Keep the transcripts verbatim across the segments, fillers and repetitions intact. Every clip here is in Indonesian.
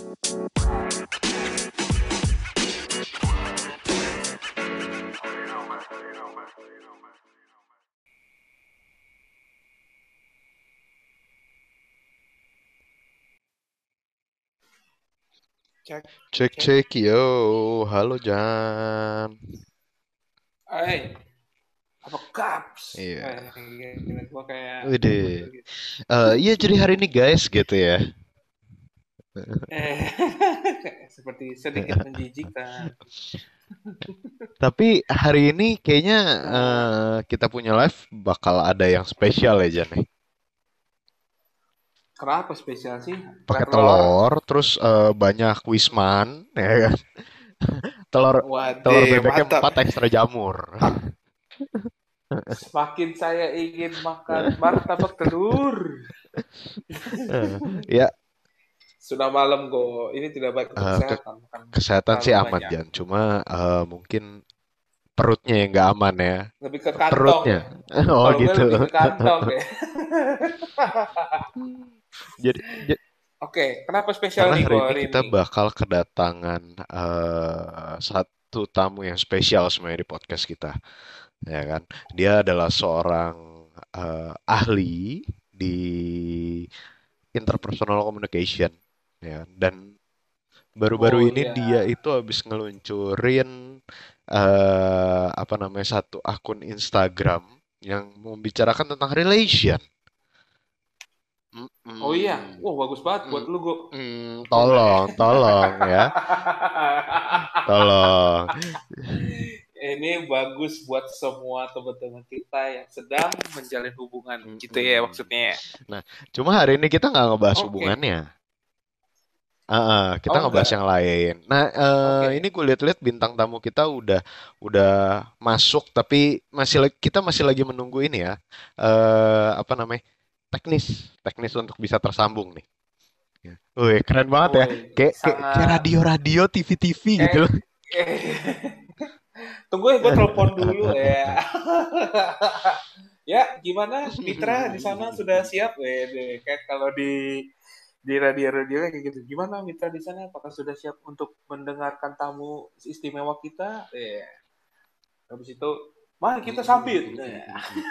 Cek, Cek cek. cek yo, halo Jan. Hai, apa kaps? Iya, Eh, gila, gua kayak udah. bocil gitu. Eh iya jadi hari ini guys gitu ya. Eh, seperti sedikit menjijikan. Tapi hari ini kayaknya Nah, eh, kita punya live bakal ada yang spesial ya Jan nih. kenapa spesial sih? Ada Pakai telur? telur, terus eh, banyak wisman, ya kan? Telur telur Waduh, bebeknya mantap. empat ekstra jamur. Semakin saya ingin makan martabak telur. Eh, ya, Sudah malam kok. Ini tidak baik untuk eh, ke kesehatan. Makan kesehatan terlalu sih aman banyak. Jan. Cuma eh, mungkin perutnya yang nggak aman ya. Lebih ke kantong Perutnya. ya. Oh Kalau gue gitu. lebih ke kantong ya. Jadi, ja- Oke, kenapa spesial karena nih hari kok ini hari kita ini? bakal kedatangan eh, satu tamu yang spesial sebenarnya di podcast kita, ya kan? Dia adalah seorang eh, ahli di interpersonal communication, ya. Dan Oh baru-baru ini dia iya. itu habis ngeluncurin eh, apa namanya satu akun Instagram yang membicarakan tentang relation. Oh iya, Mm-mm. wah bagus banget buat lu Go. Mm-mm. Gila. Tolong, tolong ya. Tolong. Ini bagus buat semua teman-teman kita yang sedang menjalin hubungan, gitu ya Mm-mm. maksudnya. Nah, cuma hari ini kita nggak ngebahas Oke. hubungannya. Ah, ah, kita Oh ngebahas yang enggak. lain. Nah, eh, ini Oke. gue lihat-lihat bintang tamu kita udah udah masuk, tapi masih lagi- kita masih lagi menunggu ini ya. Eh, apa namanya? Teknis, teknis untuk bisa tersambung nih. Ya. Wih, keren banget ya. Woi, Kayak kayak, kayak sangat radio-radio, T V-T V gitu eh loh. eh tunggu ya gue telepon dulu ya. Ya, gimana Mitra di sana sudah siap? Wede, kayak kalau di di radio-radio kayak gitu. Gimana Mitra di sana? Apakah sudah siap untuk mendengarkan tamu istimewa kita? Eh, habis itu, mari kita sambit. Nah,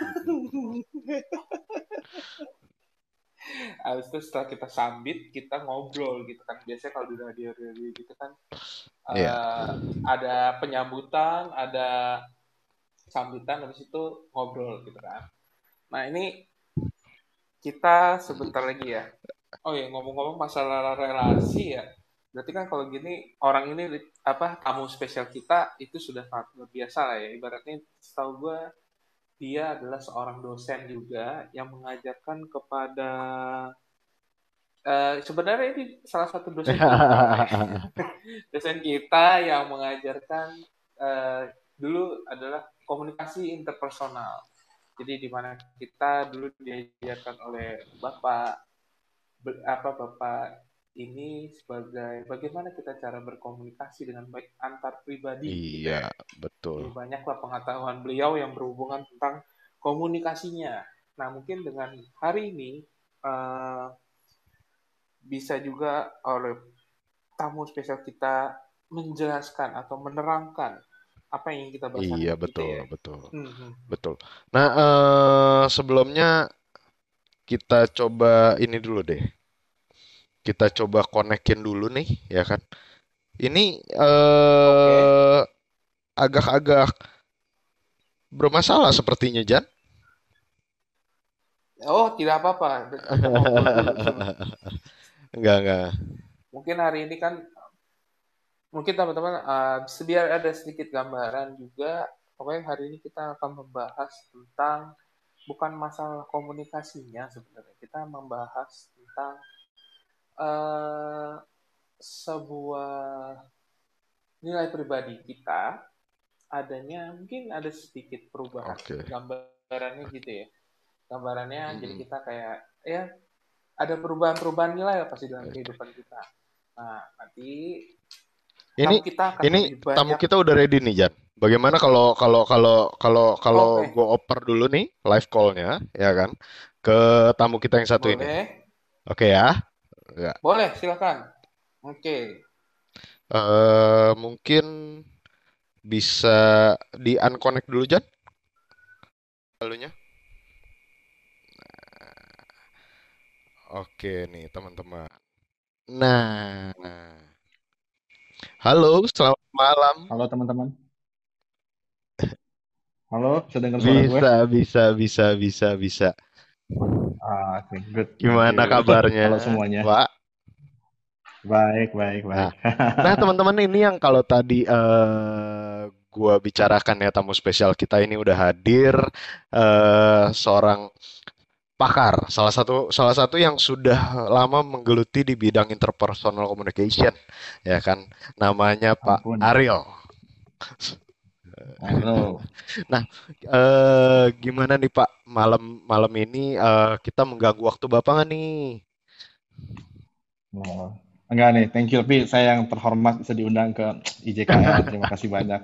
habis itu setelah kita sambit, kita ngobrol gitu kan. Biasanya kalau di radio-radio gitu kan Iya. eh, ada penyambutan, ada sambutan, habis itu ngobrol gitu kan. Nah ini kita sebentar lagi ya. Oh ya ngomong-ngomong masalah relasi ya. Berarti kan kalau gini orang ini apa tamu spesial kita itu sudah sangat luar biasa lah ya. Ibaratnya setahu gue dia adalah seorang dosen juga yang mengajarkan kepada eh, sebenarnya ini salah satu dosen kita lah ya. Dosen kita yang mengajarkan eh, dulu adalah komunikasi interpersonal. Jadi di mana kita dulu diajarkan oleh Bapak apa Bapak ini sebagai bagaimana kita cara berkomunikasi dengan baik antar pribadi gitu Iya, ya. betul. Jadi banyaklah pengetahuan beliau yang berhubungan tentang komunikasinya. Nah mungkin dengan hari ini uh, bisa juga oleh tamu spesial kita menjelaskan atau menerangkan apa yang ingin kita bahas hari Iya, ini gitu betul, ya. betul. Hmm, hmm, hmm. Betul. Nah, eh, sebelumnya kita coba ini dulu deh. Kita coba konekin dulu nih, ya kan? Ini Oke. eh agak-agak bermasalah sepertinya, Jan. Oh tidak apa-apa. Kita ngobrol dulu sebelum. Enggak, enggak. Mungkin hari ini kan mungkin teman-teman uh, biar ada sedikit gambaran juga pokoknya hari ini kita akan membahas tentang bukan masalah komunikasinya sebenarnya kita membahas tentang uh, sebuah nilai pribadi kita adanya mungkin ada sedikit perubahan Oke. gambarannya gitu ya gambarannya jadi Mm-mm. kita kayak ya ada perubahan-perubahan nilai pasti dalam kehidupan kita nah nanti Ini tamu kita akan ini lebih tamu banyak. kita udah ready nih, Jan. Bagaimana kalau kalau kalau kalau kalau Oke, gue oper dulu nih live call-nya, ya kan? Ke tamu kita yang satu ini. boleh. Oke ya? Ya. Boleh, silakan. Oke. Eh mungkin bisa di unconnect dulu Jan, halunya. Oke nih teman-teman. Nah, halo, selamat malam. Halo teman-teman. Halo, bisa dengar suara gue? Bisa, bisa, bisa, bisa, bisa. Ah, oke, good, thank Gimana you. kabarnya, Halo semuanya. Pak? Baik, baik, Nah, baik. nah teman-teman ini yang kalau tadi eh gua bicarakan ya tamu spesial kita ini udah hadir eh seorang pakar, salah satu salah satu yang sudah lama menggeluti di bidang interpersonal communication, ya kan? Namanya Pak Ampun. Ariel. Halo. Nah, eh gimana nih Pak malam malam ini eh kita mengganggu waktu Bapak nggak nih? Oh. Enggak nih, thank you. Tapi saya yang terhormat bisa diundang ke I J K L. Terima kasih banyak.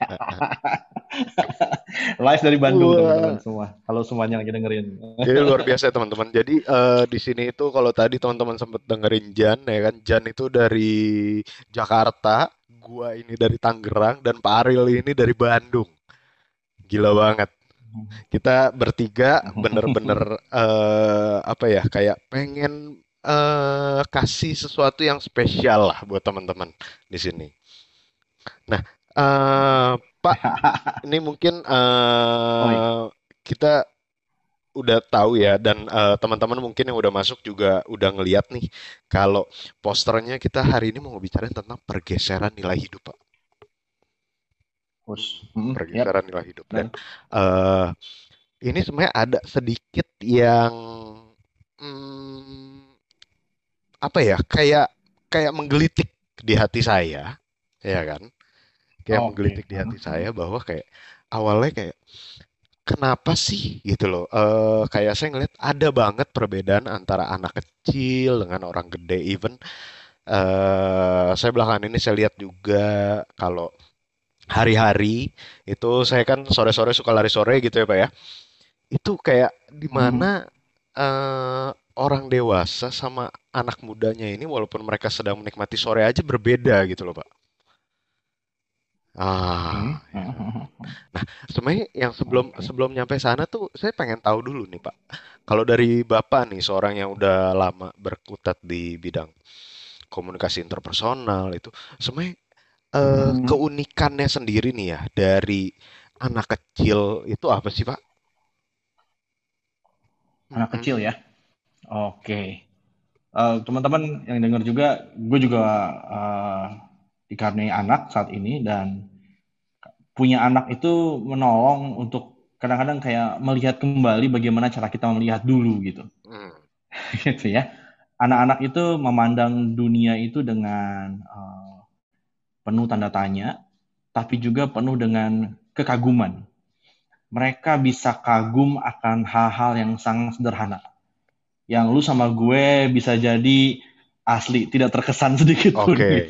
Live dari Bandung, teman-teman Wah, semua. Halo semuanya lagi dengerin. ini luar biasa ya teman-teman. Jadi eh, di sini itu kalau tadi teman-teman sempat dengerin Jan ya kan, Jan itu dari Jakarta, gua ini dari Tangerang dan Pak Ariel ini dari Bandung. Gila banget. Kita bertiga bener-bener eh, apa ya kayak pengen eh, kasih sesuatu yang spesial lah buat teman-teman di sini. Nah, eh, Pak, ini mungkin Oi. eh, kita udah tahu ya dan eh, teman-teman mungkin yang udah masuk juga udah ngeliat nih kalau posternya kita hari ini mau bicarain tentang pergeseran nilai hidup Pak. Push. Hmm, Pergeseran yep. nilai hidup dan Dan eh, ini sebenarnya ada sedikit yang hmm, apa ya kayak kayak menggelitik di hati saya ya kan kayak oke. menggelitik di Hmm, hati hmm. saya bahwa kayak awalnya kayak kenapa sih gitu loh? Eh kayak saya ngeliat ada banget perbedaan antara anak kecil dengan orang gede. Even eh saya belakangan ini saya lihat juga kalau hari-hari itu saya kan sore-sore suka lari sore gitu ya Pak ya. Itu kayak di Hmm. mana eh orang dewasa sama anak mudanya ini walaupun mereka sedang menikmati sore aja berbeda gitu loh Pak. Hmm. Ah, ya. Hmm. Nah, sebenarnya yang sebelum Oke. sebelum nyampe sana tuh saya pengen tahu dulu nih Pak. Kalau dari Bapak nih seorang yang udah lama berkutat di bidang komunikasi interpersonal itu, sebenarnya eh, Hmm. keunikannya sendiri nih ya dari anak kecil itu apa sih Pak? Anak Mm-mm. kecil ya. Oke. Eh, teman-teman yang dengar juga, gue juga eh, dikaruniai anak saat ini dan punya anak itu menolong untuk kadang-kadang kayak melihat kembali bagaimana cara kita melihat dulu gitu, Mm. gitu ya. Anak-anak itu memandang dunia itu dengan eh, penuh tanda tanya, tapi juga penuh dengan kekaguman. Mereka bisa kagum akan hal-hal yang sangat sederhana yang lu sama gue bisa jadi asli tidak terkesan sedikit pun Oke. gitu.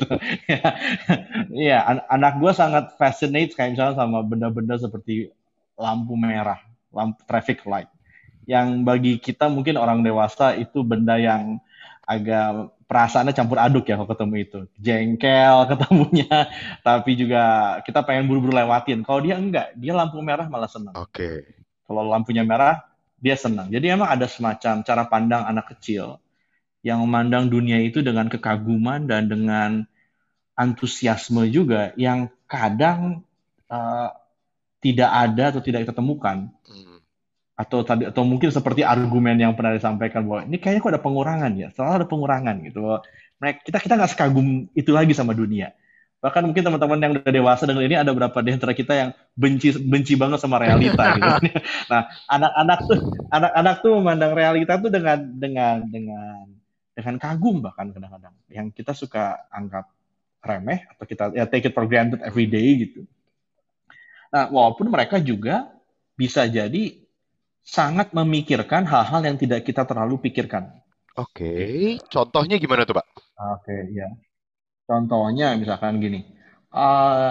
Iya, an- anak gue sangat fascinate kayak misalnya sama benda-benda seperti lampu merah, lampu traffic light. Yang bagi kita mungkin orang dewasa itu benda yang agak perasaannya campur aduk ya kalau ketemu itu. Jengkel ketemunya, tapi juga kita pengen buru-buru lewatin. Kalau dia enggak, dia lampu merah malah seneng. Oke. Kalau lampunya merah, dia senang. Jadi emang ada semacam cara pandang anak kecil yang memandang dunia itu dengan kekaguman dan dengan antusiasme juga yang kadang uh, tidak ada atau tidak kita temukan. Mm. Atau tadi atau mungkin seperti argumen yang pernah disampaikan bahwa ini kayaknya kok ada pengurangan ya, selalu ada pengurangan gitu. Mereka kita kita nggak sekagum itu lagi sama dunia. Bahkan mungkin teman-teman yang udah dewasa dengan ini ada beberapa di antara kita yang benci benci banget sama realita gitu. Nah, anak-anak tuh anak-anak tuh memandang realita tuh dengan dengan dengan dengan kagum bahkan kadang-kadang yang kita suka anggap remeh atau kita ya take it for granted every Mm. day gitu. Nah, walaupun mereka juga bisa jadi sangat memikirkan hal-hal yang tidak kita terlalu pikirkan. Oke. Gitu. Contohnya gimana tuh Pak? Oke, ya. Contohnya misalkan gini, uh,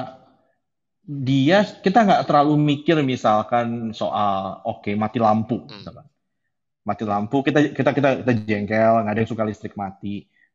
dia kita nggak terlalu mikir misalkan soal oke okay, mati lampu, Mm. misalkan mati lampu kita kita kita kita jengkel nggak ada yang suka listrik mati.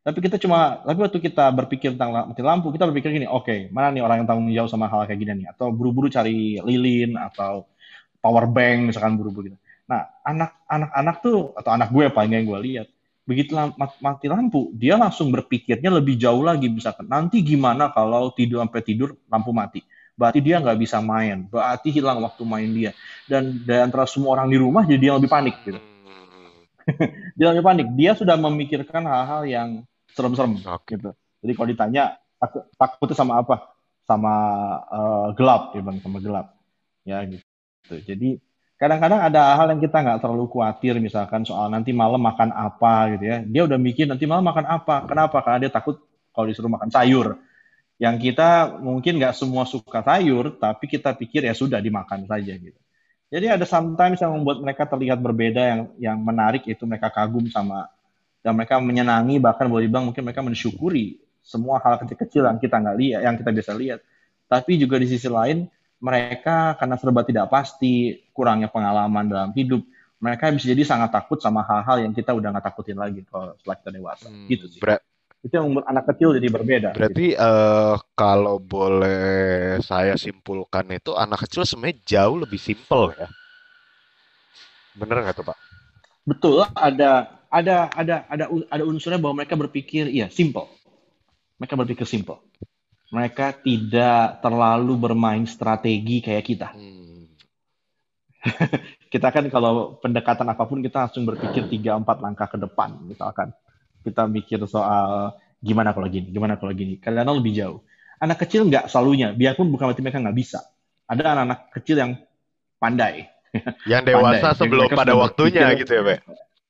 Tapi kita cuma, tapi waktu kita berpikir tentang mati lampu, kita berpikir gini, oke, okay, mana nih orang yang tanggung jawab sama hal kayak gini nih? Atau buru-buru cari lilin, atau power bank, misalkan buru-buru gitu. Nah, anak-anak tuh, atau anak gue paling yang gue lihat, begitu mati lampu, dia langsung berpikirnya lebih jauh lagi, misalkan, nanti gimana kalau tidur sampai tidur, lampu mati? Berarti dia nggak bisa main, berarti hilang waktu main dia. Dan dari antara semua orang di rumah, jadi dia lebih panik gitu. Dia lebih panik, dia sudah memikirkan hal-hal yang serem-serem Oke. gitu. Jadi kalau ditanya takut, takutnya sama apa? Sama uh, gelap, ya bang, sama gelap. Ya gitu. Jadi kadang-kadang ada hal yang kita nggak terlalu khawatir, misalkan soal nanti malam makan apa gitu ya. Dia udah mikir nanti malam makan apa. Kenapa? Karena dia takut kalau disuruh makan sayur. Yang kita mungkin nggak semua suka sayur, tapi kita pikir ya sudah dimakan saja gitu. Jadi ada sometimes yang membuat mereka terlihat berbeda, yang yang menarik, itu mereka kagum sama, dan mereka menyenangi, bahkan boleh dibilang mungkin mereka mensyukuri semua hal kecil-kecil yang kita nggak lihat, yang kita biasa lihat. Tapi juga di sisi lain, mereka karena serba tidak pasti, kurangnya pengalaman dalam hidup, mereka bisa jadi sangat takut sama hal-hal yang kita udah nggak takutin lagi kalau setelah kita dewasa. Hmm, gitu sih. ber- Itu yang membuat anak kecil jadi berbeda. Berarti gitu. eh, kalau boleh saya simpulkan itu anak kecil sebenarnya jauh lebih simpel ya. Bener nggak tuh Pak? Betul, ada ada ada ada ada unsurnya bahwa mereka berpikir iya simple. Mereka berpikir simple. Mereka tidak terlalu bermain strategi kayak kita. Hmm. Kita kan kalau pendekatan apapun kita langsung berpikir tiga empat langkah ke depan, misalkan. Kita mikir soal gimana kalau gini, gimana kalau gini. Kadang-kadang lebih jauh. Anak kecil nggak selalunya, biarpun bukan berarti mereka nggak bisa. Ada anak-anak kecil yang pandai. Yang dewasa Pandai. sebelum Mereka pada sudah waktunya berpikir- gitu ya Pak?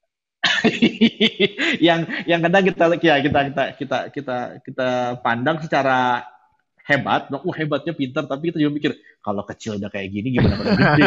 yang yang kadang kita ya kita kita kita kita kita pandang secara hebat, oh hebatnya pintar, tapi kita juga mikir kalau kecil udah kayak gini gimana kalau gede.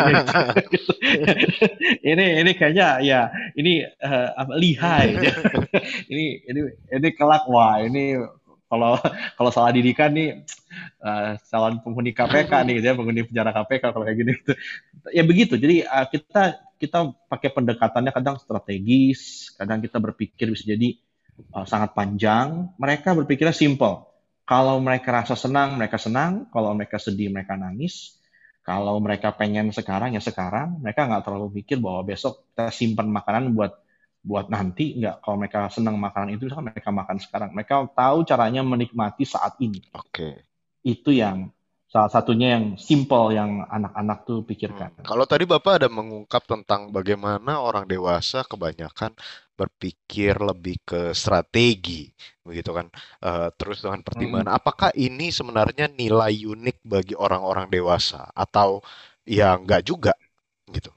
ini ini kayaknya ya ini uh, apa lihai. ini ini ini kelak, wah ini kalau kalau salah didikan nih uh, calon penghuni K P K nih gitu ya, penghuni penjara K P K kalau kayak gini gitu. Ya begitu. Jadi uh, kita kita pakai pendekatannya kadang strategis, kadang kita berpikir bisa jadi uh, sangat panjang. Mereka berpikirnya simple. Kalau mereka rasa senang, mereka senang. Kalau mereka sedih, mereka nangis. Kalau mereka pengen sekarang, ya sekarang. Mereka nggak terlalu pikir bahwa besok kita simpan makanan buat buat nanti. Nggak. Kalau mereka senang makanan itu, misalkan mereka makan sekarang. Mereka tahu caranya menikmati saat ini. Oke. Itu yang salah satunya yang simple yang anak-anak tuh pikirkan. Hmm. Kalau tadi Bapak ada mengungkap tentang bagaimana orang dewasa kebanyakan berpikir lebih ke strategi, begitu kan? Eh, terus dengan pertimbangan, Mm-mm. apakah ini sebenarnya nilai unik bagi orang-orang dewasa atau ya enggak juga, gitu?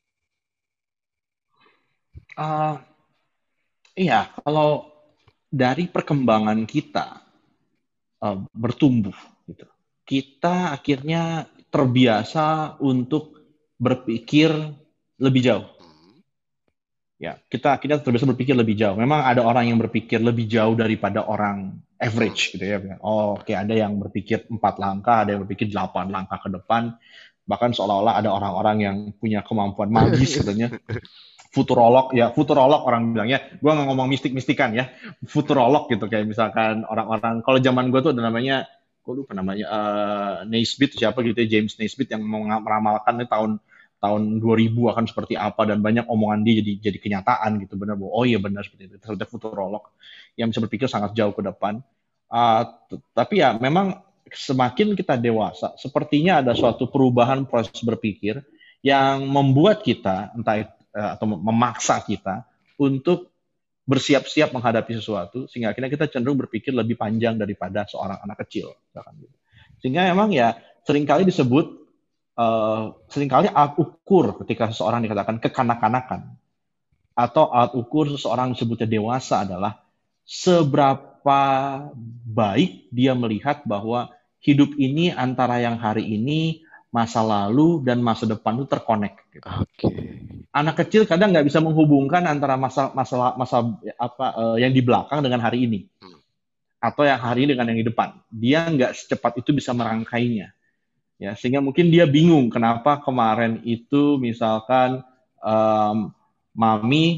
Uh, iya, kalau dari perkembangan kita uh, bertumbuh, gitu, kita akhirnya terbiasa untuk berpikir lebih jauh. Hmm. Ya, kita akhirnya terbiasa berpikir lebih jauh. Memang ada orang yang berpikir lebih jauh daripada orang average, gitu ya. Oh, oke, ada yang berpikir empat langkah, ada yang berpikir delapan langkah ke depan. Bahkan seolah-olah ada orang-orang yang punya kemampuan magis, katanya. Futurolog, ya, futurolog orang bilangnya. Gue nggak ngomong mistik-mistikan ya. Futurolog gitu, kayak misalkan orang-orang, kalau zaman gue tuh ada namanya, gue lupa namanya, uh, Naisbitt, siapa gitu ya, James Naisbitt yang mau meramalkan nih, tahun tahun dua ribu akan seperti apa, dan banyak omongan dia jadi jadi kenyataan gitu, benar bahwa oh iya benar seperti itu. Terus ada futurolog yang bisa berpikir sangat jauh ke depan. Uh, t- tapi ya memang semakin kita dewasa, sepertinya ada suatu perubahan proses berpikir yang membuat kita entah itu, uh, atau memaksa kita untuk bersiap-siap menghadapi sesuatu, sehingga akhirnya kita cenderung berpikir lebih panjang daripada seorang anak kecil. Sehingga memang ya seringkali disebut Uh, seringkali alat ukur ketika seseorang dikatakan kekanak-kanakan atau alat ukur seseorang disebutnya dewasa adalah seberapa baik dia melihat bahwa hidup ini antara yang hari ini, masa lalu, dan masa depan itu terkonek. Gitu. Oke. Anak kecil kadang nggak bisa menghubungkan antara masa masa masa apa uh, yang di belakang dengan hari ini, atau yang hari ini dengan yang di depan. Dia nggak secepat itu bisa merangkainya. Ya, sehingga mungkin dia bingung kenapa kemarin itu misalkan um, mami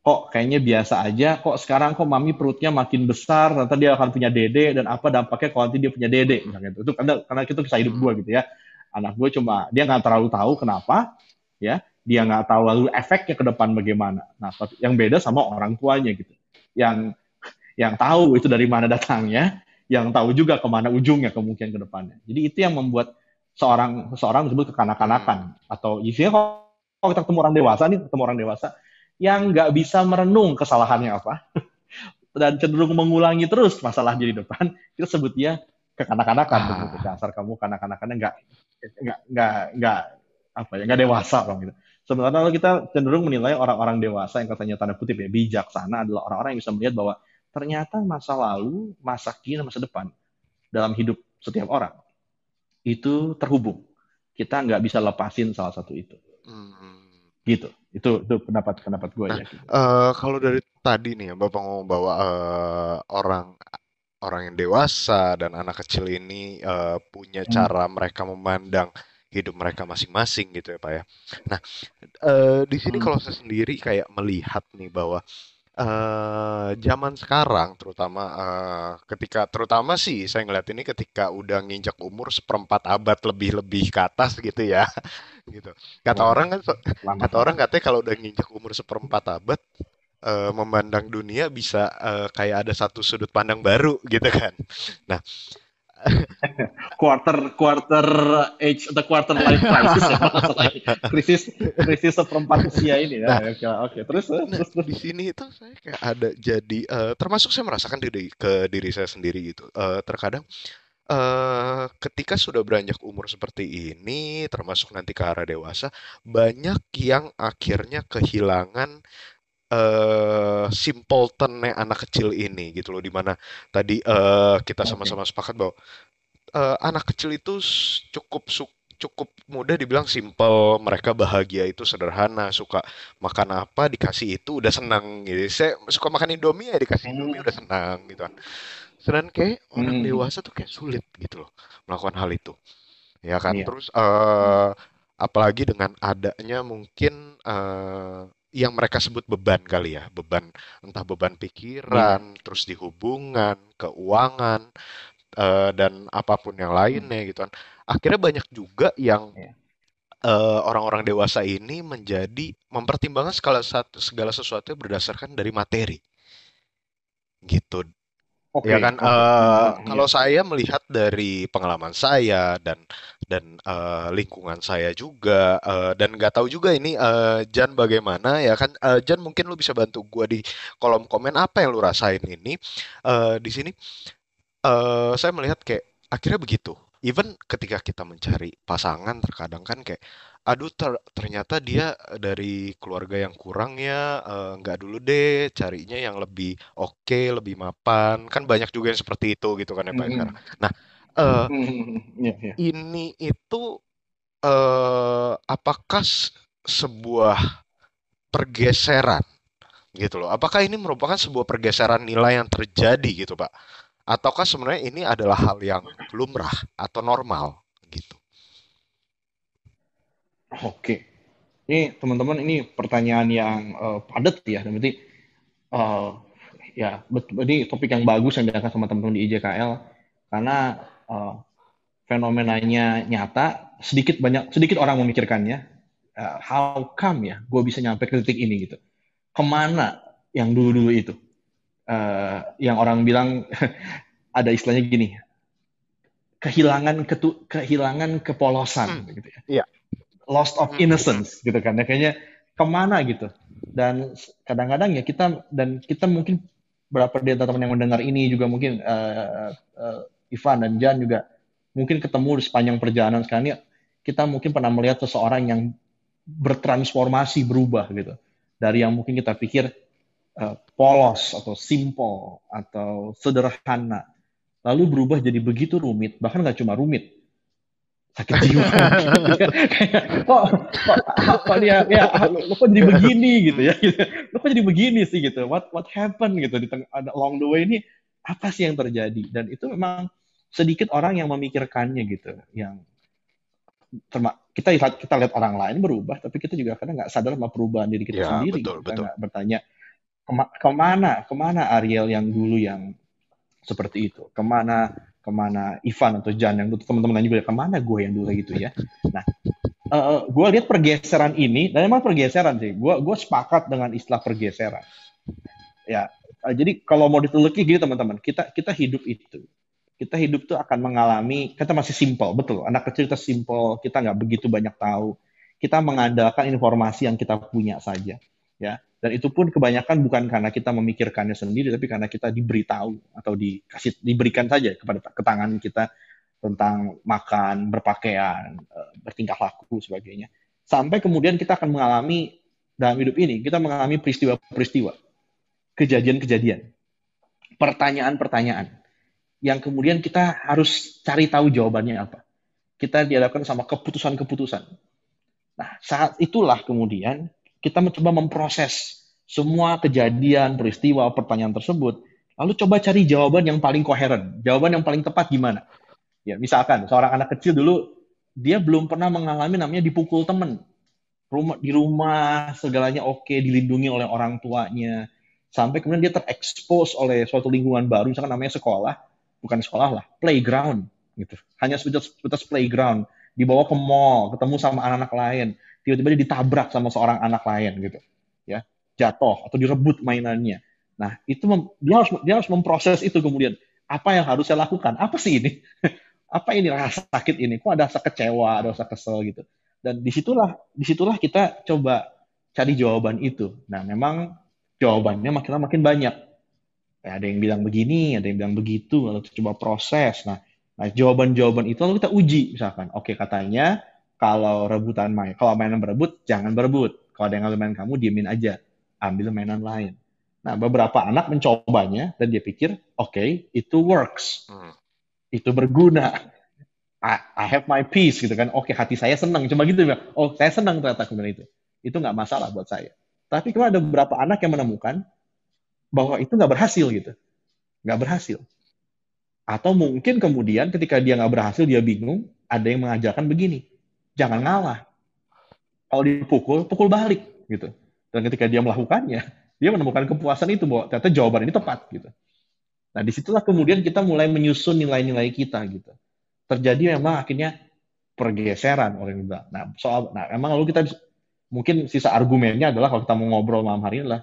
kok kayaknya biasa aja, kok sekarang kok mami perutnya makin besar, ternyata dia akan punya dede, dan apa dampaknya kalau nanti dia punya dede, Mm-mm. misalnya itu. Itu karena karena itu kisah hidup gue Mm-mm. gitu ya. Anak gue cuma dia nggak terlalu tahu kenapa, ya, dia nggak tahu lalu efeknya ke depan bagaimana. Nah, tapi yang beda sama orang tuanya gitu, yang yang tahu itu dari mana datangnya, yang tahu juga kemana ujungnya kemungkinan ke depannya. Jadi itu yang membuat seorang seseorang disebut Mm. kekanak-kanakan, atau isinya kalau kita ketemu orang dewasa nih, ketemu orang dewasa yang nggak bisa merenung kesalahannya apa, dan cenderung mengulangi terus masalahnya di depan, kita sebut dia kekanak-kanakan begitu. Ah, Dasar kamu kanak-kanakannya nggak nggak nggak nggak apa ya, nggak dewasa kalau gitu. Sebenarnya kalau kita cenderung menilai orang-orang dewasa yang katanya tanda kutip ya bijaksana adalah orang-orang yang bisa melihat bahwa ternyata masa lalu, masa kini, dan masa depan dalam hidup setiap orang itu terhubung. Kita nggak bisa lepasin salah satu itu. mm. Gitu. Itu itu pendapat pendapat gue Nah, ya. Gitu. eh, kalau dari tadi nih ya, Bapak ngomong bahwa eh, orang orang yang dewasa dan anak kecil ini eh, punya Hmm. cara mereka memandang hidup mereka masing-masing gitu ya, Pak ya. Nah, eh, di sini Hmm. kalau saya sendiri kayak melihat nih bahwa eh zaman sekarang terutama eh, ketika terutama sih saya ngeliat ini ketika udah nginjak umur seperempat abad lebih-lebih ke atas gitu ya gitu. Kata Wah, orang kan lama kata orang katanya kalau udah nginjak umur seperempat abad eh, memandang dunia bisa eh, kayak ada satu sudut pandang baru gitu kan. Nah, quarter quarter age atau quarter life crisis ya masalahnya. krisis krisis seperempat usia ini ya. nah, Oke, oke. Terus nah terus terus. di sini itu saya kayak ada jadi eh, termasuk saya merasakan diri ke diri saya sendiri gitu. Eh, terkadang eh ketika sudah beranjak umur seperti ini, termasuk nanti ke arah dewasa, banyak yang akhirnya kehilangan eh simpleton anak kecil ini gitu loh, dimana tadi eh kita Oke. sama-sama sepakat bahwa eh, anak kecil itu s- cukup su- cukup mudah dibilang simple, mereka bahagia itu sederhana, suka makan apa dikasih itu udah senang gitu. Saya suka makan Indomie ya dikasih Indomie Hmm. udah senang gitu kan. Sedangkan kayak orang Hmm. dewasa tuh kayak sulit gitu loh melakukan hal itu. Ya kan? Iya. Terus Hmm. eh apalagi dengan adanya mungkin eh yang mereka sebut beban kali ya, beban entah beban Iya. pikiran, terus di hubungan, keuangan, eh, dan apapun yang Hmm. lainnya gitu kan. Akhirnya banyak juga yang Iya. eh, orang-orang dewasa ini menjadi mempertimbangkan segala satu segala sesuatu berdasarkan dari materi gitu. Ya Oke, kan, oke. Hmm. eh, Hmm. Iya. kalau saya melihat dari pengalaman saya dan dan eh, lingkungan saya juga eh, dan nggak tahu juga ini eh, Jan bagaimana ya kan, eh, Jan mungkin lu bisa bantu gua di kolom komen apa yang lu rasain ini. Eh, di sini eh, saya melihat kayak akhirnya begitu. Even ketika kita mencari pasangan terkadang kan kayak aduh ter- ternyata dia dari keluarga yang kurang ya, eh, nggak dulu deh carinya yang lebih oke, lebih mapan. Kan banyak juga yang seperti itu gitu kan ya Pak ya Hmm. sekarang. Nah, eh, Hmm. Hmm. Iya, iya. ini itu eh, apakah s- sebuah pergeseran gitu loh? Apakah ini merupakan sebuah pergeseran nilai yang terjadi gitu Pak? Ataukah sebenarnya ini adalah hal yang lumrah atau normal gitu? Oke. Ini teman-teman, ini pertanyaan yang eh, padat ya. Dan berarti eh, ya bet- ini topik yang bagus yang diangkat sama teman-teman di I J K L, karena eh, fenomenanya nyata, sedikit banyak sedikit orang memikirkannya. Eh, how come ya gue bisa nyampe ke titik ini gitu, kemana yang dulu-dulu itu. Eh, yang orang bilang ada istilahnya gini, kehilangan ketu kehilangan Hmm, kepolosan gitu ya, iya. lost of Hmm, hmm, hmm. innocence gitu kan ya, kayaknya kemana gitu. Dan kadang-kadang ya kita, dan kita mungkin berapa di antara teman yang mendengar ini juga mungkin eh, eh, Ivan dan Jan juga mungkin ketemu di sepanjang perjalanan sekarang ini, kita mungkin pernah melihat seseorang yang bertransformasi, berubah gitu, dari yang mungkin kita pikir eh, polos atau simple atau sederhana, lalu berubah jadi begitu rumit, bahkan nggak cuma rumit, sakit jiwa mungkin. Kayak, kok kok kok dia ya, lo, lo kok jadi begini gitu Hmm, ya, lo kok jadi begini sih gitu, what what happened gitu di tengah, ada along the way ini, apa sih yang terjadi. Dan itu memang sedikit orang yang memikirkannya gitu, yang terma- kita lihat kita lihat orang lain berubah, tapi kita juga kadang nggak sadar sama perubahan diri kita ya sendiri betul gitu, kita betul. nggak bertanya Kema- kemana, kemana Ariel yang dulu yang seperti itu? Kemana, kemana Ivan atau Jan yang dulu teman-teman juga kemana gue yang dulu gitu ya? Nah, uh, gue lihat pergeseran ini, dan memang pergeseran sih. Gue gue sepakat dengan istilah pergeseran. Ya, uh, jadi kalau mau diteleki gitu teman-teman, kita kita hidup itu, kita hidup tuh akan mengalami, kita masih simple, betul. Anak kecil kita simple, kita nggak begitu banyak tahu. Kita mengandalkan informasi yang kita punya saja, ya. Dan itu pun kebanyakan bukan karena kita memikirkannya sendiri, tapi karena kita diberitahu atau dikasih diberikan saja kepada ke tangan kita tentang makan, berpakaian, eh, bertingkah laku, sebagainya. Sampai kemudian kita akan mengalami dalam hidup ini, kita mengalami peristiwa-peristiwa, kejadian-kejadian, pertanyaan-pertanyaan, yang kemudian kita harus cari tahu jawabannya apa. Kita dihadapkan sama keputusan-keputusan. Nah, saat itulah kemudian kita mencoba memproses semua kejadian, peristiwa, pertanyaan tersebut, lalu coba cari jawaban yang paling koheren, jawaban yang paling tepat gimana. Ya, misalkan seorang anak kecil dulu dia belum pernah mengalami namanya dipukul teman. Rumah di rumah segalanya oke, dilindungi oleh orang tuanya. Sampai kemudian dia terekspos oleh suatu lingkungan baru, misalkan namanya sekolah, bukan sekolah lah, playground gitu. Hanya sebatas, sebatas playground, dibawa ke mall, ketemu sama anak-anak lain, tiba-tiba dia ditabrak sama seorang anak lain gitu. Ya, jatuh atau direbut mainannya. Nah, itu mem- dia harus dia harus memproses itu kemudian. Apa yang harus saya lakukan? Apa sih ini? Apa ini rasa sakit ini? Kok ada rasa kecewa, ada rasa kesel gitu. Dan disitulah disitulah kita coba cari jawaban itu. Nah, memang jawabannya makin lama makin banyak. Ya, ada yang bilang begini, ada yang bilang begitu, lalu coba proses. Nah, nah jawaban-jawaban itu lalu kita uji, misalkan, oke katanya kalau rebutan main, kalau mainan berebut jangan berebut. Kalau ada yang ngambil mainan kamu diemin aja, ambil mainan lain. Nah, beberapa anak mencobanya dan dia pikir, oke, okay, itu works, Hmm. itu berguna. I, I have my peace gitu kan. Oke, hati saya senang. Cuma gitu ya. Oh, saya senang ternyata kemudian itu. Itu nggak masalah buat saya. Tapi kalau ada beberapa anak yang menemukan bahwa itu nggak berhasil gitu. Nggak berhasil. Atau mungkin kemudian ketika dia nggak berhasil, dia bingung, ada yang mengajarkan begini. Jangan ngalah. Kalau dipukul, pukul balik gitu. Dan ketika dia melakukannya, dia menemukan kepuasan itu bahwa ternyata jawaban ini tepat gitu. Nah, disitulah kemudian kita mulai menyusun nilai-nilai kita gitu. Terjadi memang akhirnya pergeseran orang yang bilang. Nah, soal, nah emang lalu kita mungkin sisa argumennya adalah kalau kita mau ngobrol malam hari ini adalah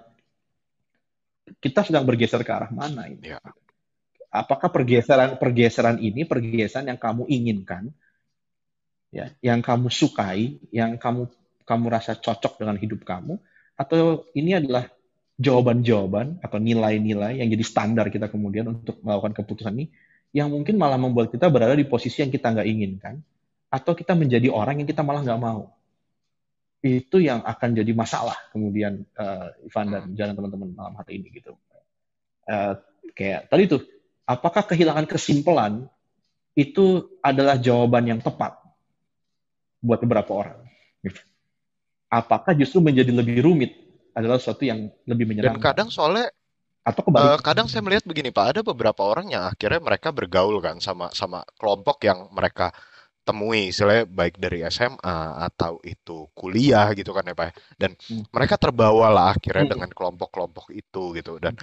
kita sedang bergeser ke arah mana ini? Ya. Apakah pergeseran pergeseran ini pergeseran yang kamu inginkan, ya, yang kamu sukai, yang kamu kamu rasa cocok dengan hidup kamu, atau ini adalah jawaban-jawaban atau nilai-nilai yang jadi standar kita kemudian untuk melakukan keputusan ini, yang mungkin malah membuat kita berada di posisi yang kita nggak inginkan, atau kita menjadi orang yang kita malah nggak mau. Itu yang akan jadi masalah kemudian, uh, Ivan dan jalan teman-teman malam hari ini gitu. Uh, kayak tadi tuh, apakah kehilangan kesimpulan itu adalah jawaban yang tepat buat beberapa orang? Gitu. Apakah justru menjadi lebih rumit adalah sesuatu yang lebih menyenangkan? Dan kadang soalnya atau Uh, kebalik? kadang saya melihat begini Pak, ada beberapa orang yang akhirnya mereka bergaul kan sama sama kelompok yang mereka temui, istilahnya baik dari S M A atau itu kuliah gitu kan ya Pak. ya. Dan Hmm. mereka terbawa lah akhirnya Hmm. dengan kelompok-kelompok itu gitu. Dan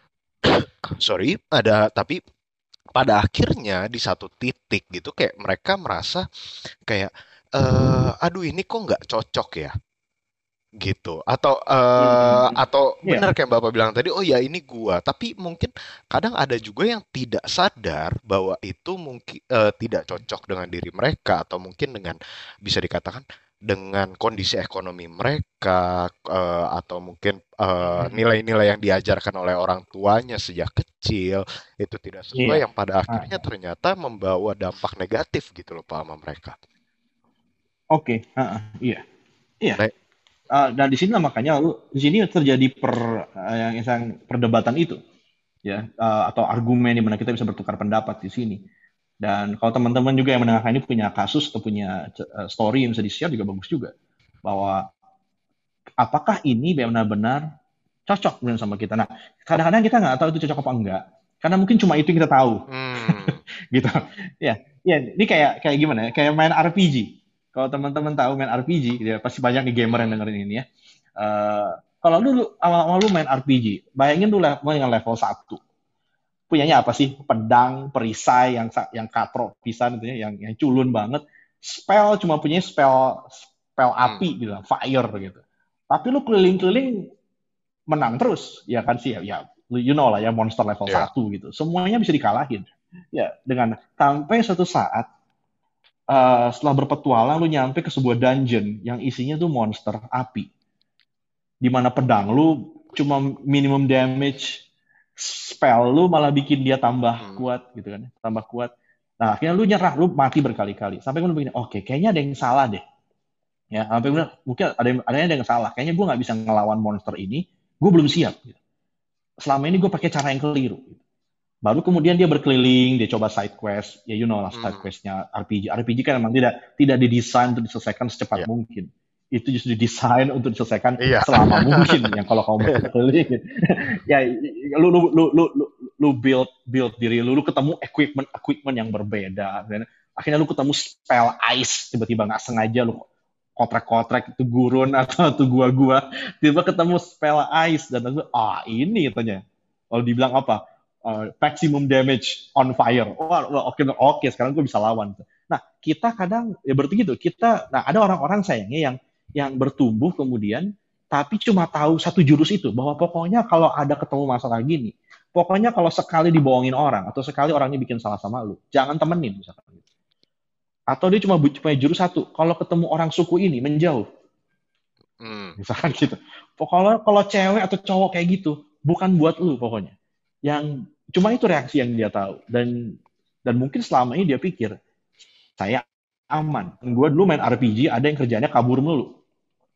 sorry, ada tapi pada akhirnya di satu titik gitu kayak mereka merasa kayak eh aduh ini kok nggak cocok ya gitu atau eh Hmm. atau Iya. benar kayak Bapak bilang tadi, oh ya ini gua, tapi mungkin kadang ada juga yang tidak sadar bahwa itu mungkin eh, tidak cocok dengan diri mereka atau mungkin dengan bisa dikatakan dengan kondisi ekonomi mereka eh, atau mungkin eh, nilai-nilai yang diajarkan oleh orang tuanya sejak kecil itu tidak sesuai, Iya. yang pada Ah, akhirnya ternyata membawa dampak negatif gitu loh Pak sama mereka. Oke. Ah, ah, iya. Iya. Nah, Ah, dan di sini makanya lalu di sini terjadi per eh, yang yang perdebatan itu, ya, ah, atau argumen di mana kita bisa bertukar pendapat di sini. Dan kalau teman-teman juga yang mendengarkan ini punya kasus atau punya eh, story yang bisa di-share juga bagus juga, bahwa apakah ini benar-benar cocok dengan sama kita. Nah, kadang-kadang kita nggak tahu itu cocok apa enggak, karena mungkin cuma itu yang kita tahu, hmm, gitu. Ya, ya, ini kayak kayak gimana ya? Kayak main R P G. Kalau teman-teman tahu main R P G, ya pasti banyak nih gamer yang dengerin ini ya. Eh, Kalau lu awal-awal lu main R P G, bayangin lu level dengan level satu. Punyanya apa sih? Pedang, perisai yang yang katrok pisan gitu ya, yang yang culun banget. Spell cuma punya spell spell api Hmm. gitu, fire gitu. Tapi lu keliling-keliling menang terus, ya kan sih ya, ya you know lah ya, monster level Ya. satu gitu. Semuanya bisa dikalahin. Ya, dengan sampai suatu saat uh, setelah berpetualang lu nyampe ke sebuah dungeon yang isinya tuh monster api. Di mana pedang lu cuma minimum damage, spell lu malah bikin dia tambah Hmm. kuat gitu kan, tambah kuat. Nah, akhirnya lu nyerah, lu mati berkali-kali. Sampai lu begini, oke, okay, kayaknya ada yang salah deh. Ya, sampai benar, mungkin ada yang, ada yang salah. Kayaknya gue nggak bisa ngelawan monster ini, gue belum siap. Gitu. Selama ini gue pakai cara yang keliru. Gitu. Baru kemudian dia berkeliling, dia coba side quest. Ya, you know lah, side questnya R P G. R P G kan memang tidak tidak didesain untuk diselesaikan secepat Yeah. mungkin. Itu justru didesain untuk diselesaikan yeah. selama mungkin. Yang kalau kamu berkeliling, gitu. ya lu lu lu lu lu, lu build build diri lu, lu ketemu equipment equipment yang berbeda. Akhirnya lu ketemu spell ice, tiba-tiba nggak sengaja lu kotrek-kotrek itu gurun atau itu gua-gua, tiba ketemu spell ice dan aku ah ini katanya. Kalau dibilang apa? Uh, maximum damage on fire. Oh, oke okay, oke okay, sekarang gue bisa lawan. Nah, kita kadang ya berarti gitu. Kita nah ada orang-orang sayangnya yang yang bertumbuh kemudian tapi cuma tahu satu jurus itu, bahwa pokoknya kalau ada ketemu masalah gini, pokoknya kalau sekali dibohongin orang atau sekali orangnya bikin salah sama lu, jangan temenin misalkan. Atau dia cuma punya jurus satu, kalau ketemu orang suku ini menjauh. Hmm. Misalkan gitu. Pokoknya kalau cewek atau cowok kayak gitu, bukan buat lu pokoknya. Yang cuma itu reaksi yang dia tahu, dan dan mungkin selama ini dia pikir saya aman. Gue dulu main R P G, ada yang kerjanya kabur mulu.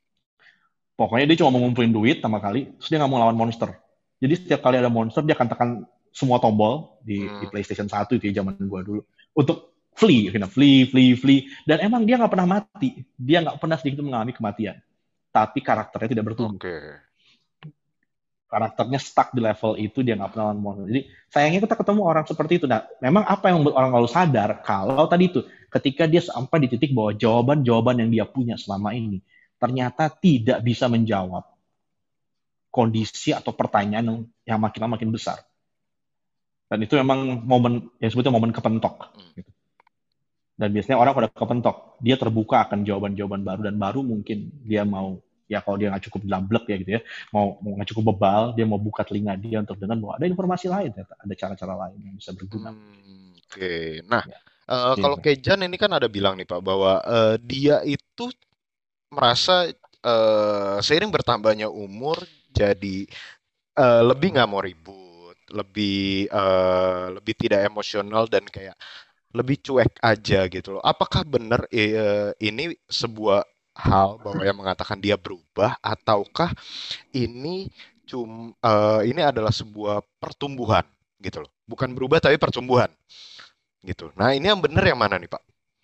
Pokoknya dia cuma mau ngumpulin duit sama kali, terus dia nggak mau lawan monster. Jadi setiap kali ada monster, dia akan tekan semua tombol di, hmm. di PlayStation satu itu ya, zaman gue dulu, untuk flee, flee, flee, flee. Dan emang dia nggak pernah mati. Dia nggak pernah sedikit mengalami kematian. Tapi karakternya tidak bertumbuh. Okay. Karakternya stuck di level itu, dia nggak pernah lawan monster. Jadi sayangnya kita ketemu orang seperti itu. Nah, memang apa yang membuat orang lalu sadar kalau tadi itu, ketika dia sampai di titik bahwa jawaban-jawaban yang dia punya selama ini ternyata tidak bisa menjawab kondisi atau pertanyaan yang makin lama makin besar. Dan itu memang momen, yang sebutnya momen kepentok. Gitu. Dan biasanya orang pada kepentok, dia terbuka akan jawaban-jawaban baru, dan baru mungkin dia mau, ya kalau dia nggak cukup damblek ya gitu ya, mau nggak cukup bebal, dia mau buka telinga dia untuk dengar bahwa ada informasi lain, ada cara-cara lain yang bisa berguna. Hmm, Oke, okay. Nah ya, uh, kalau Kejan ini kan ada bilang nih Pak, bahwa uh, dia itu merasa uh, seiring bertambahnya umur jadi uh, lebih nggak mau ribut, lebih uh, lebih tidak emosional dan kayak lebih cuek aja gitu loh. Apakah benar uh, ini sebuah hal bahwa yang mengatakan dia berubah, ataukah ini cum uh, ini adalah sebuah pertumbuhan gitu loh. Bukan berubah tapi pertumbuhan gitu. Nah, ini yang benar yang mana nih Pak?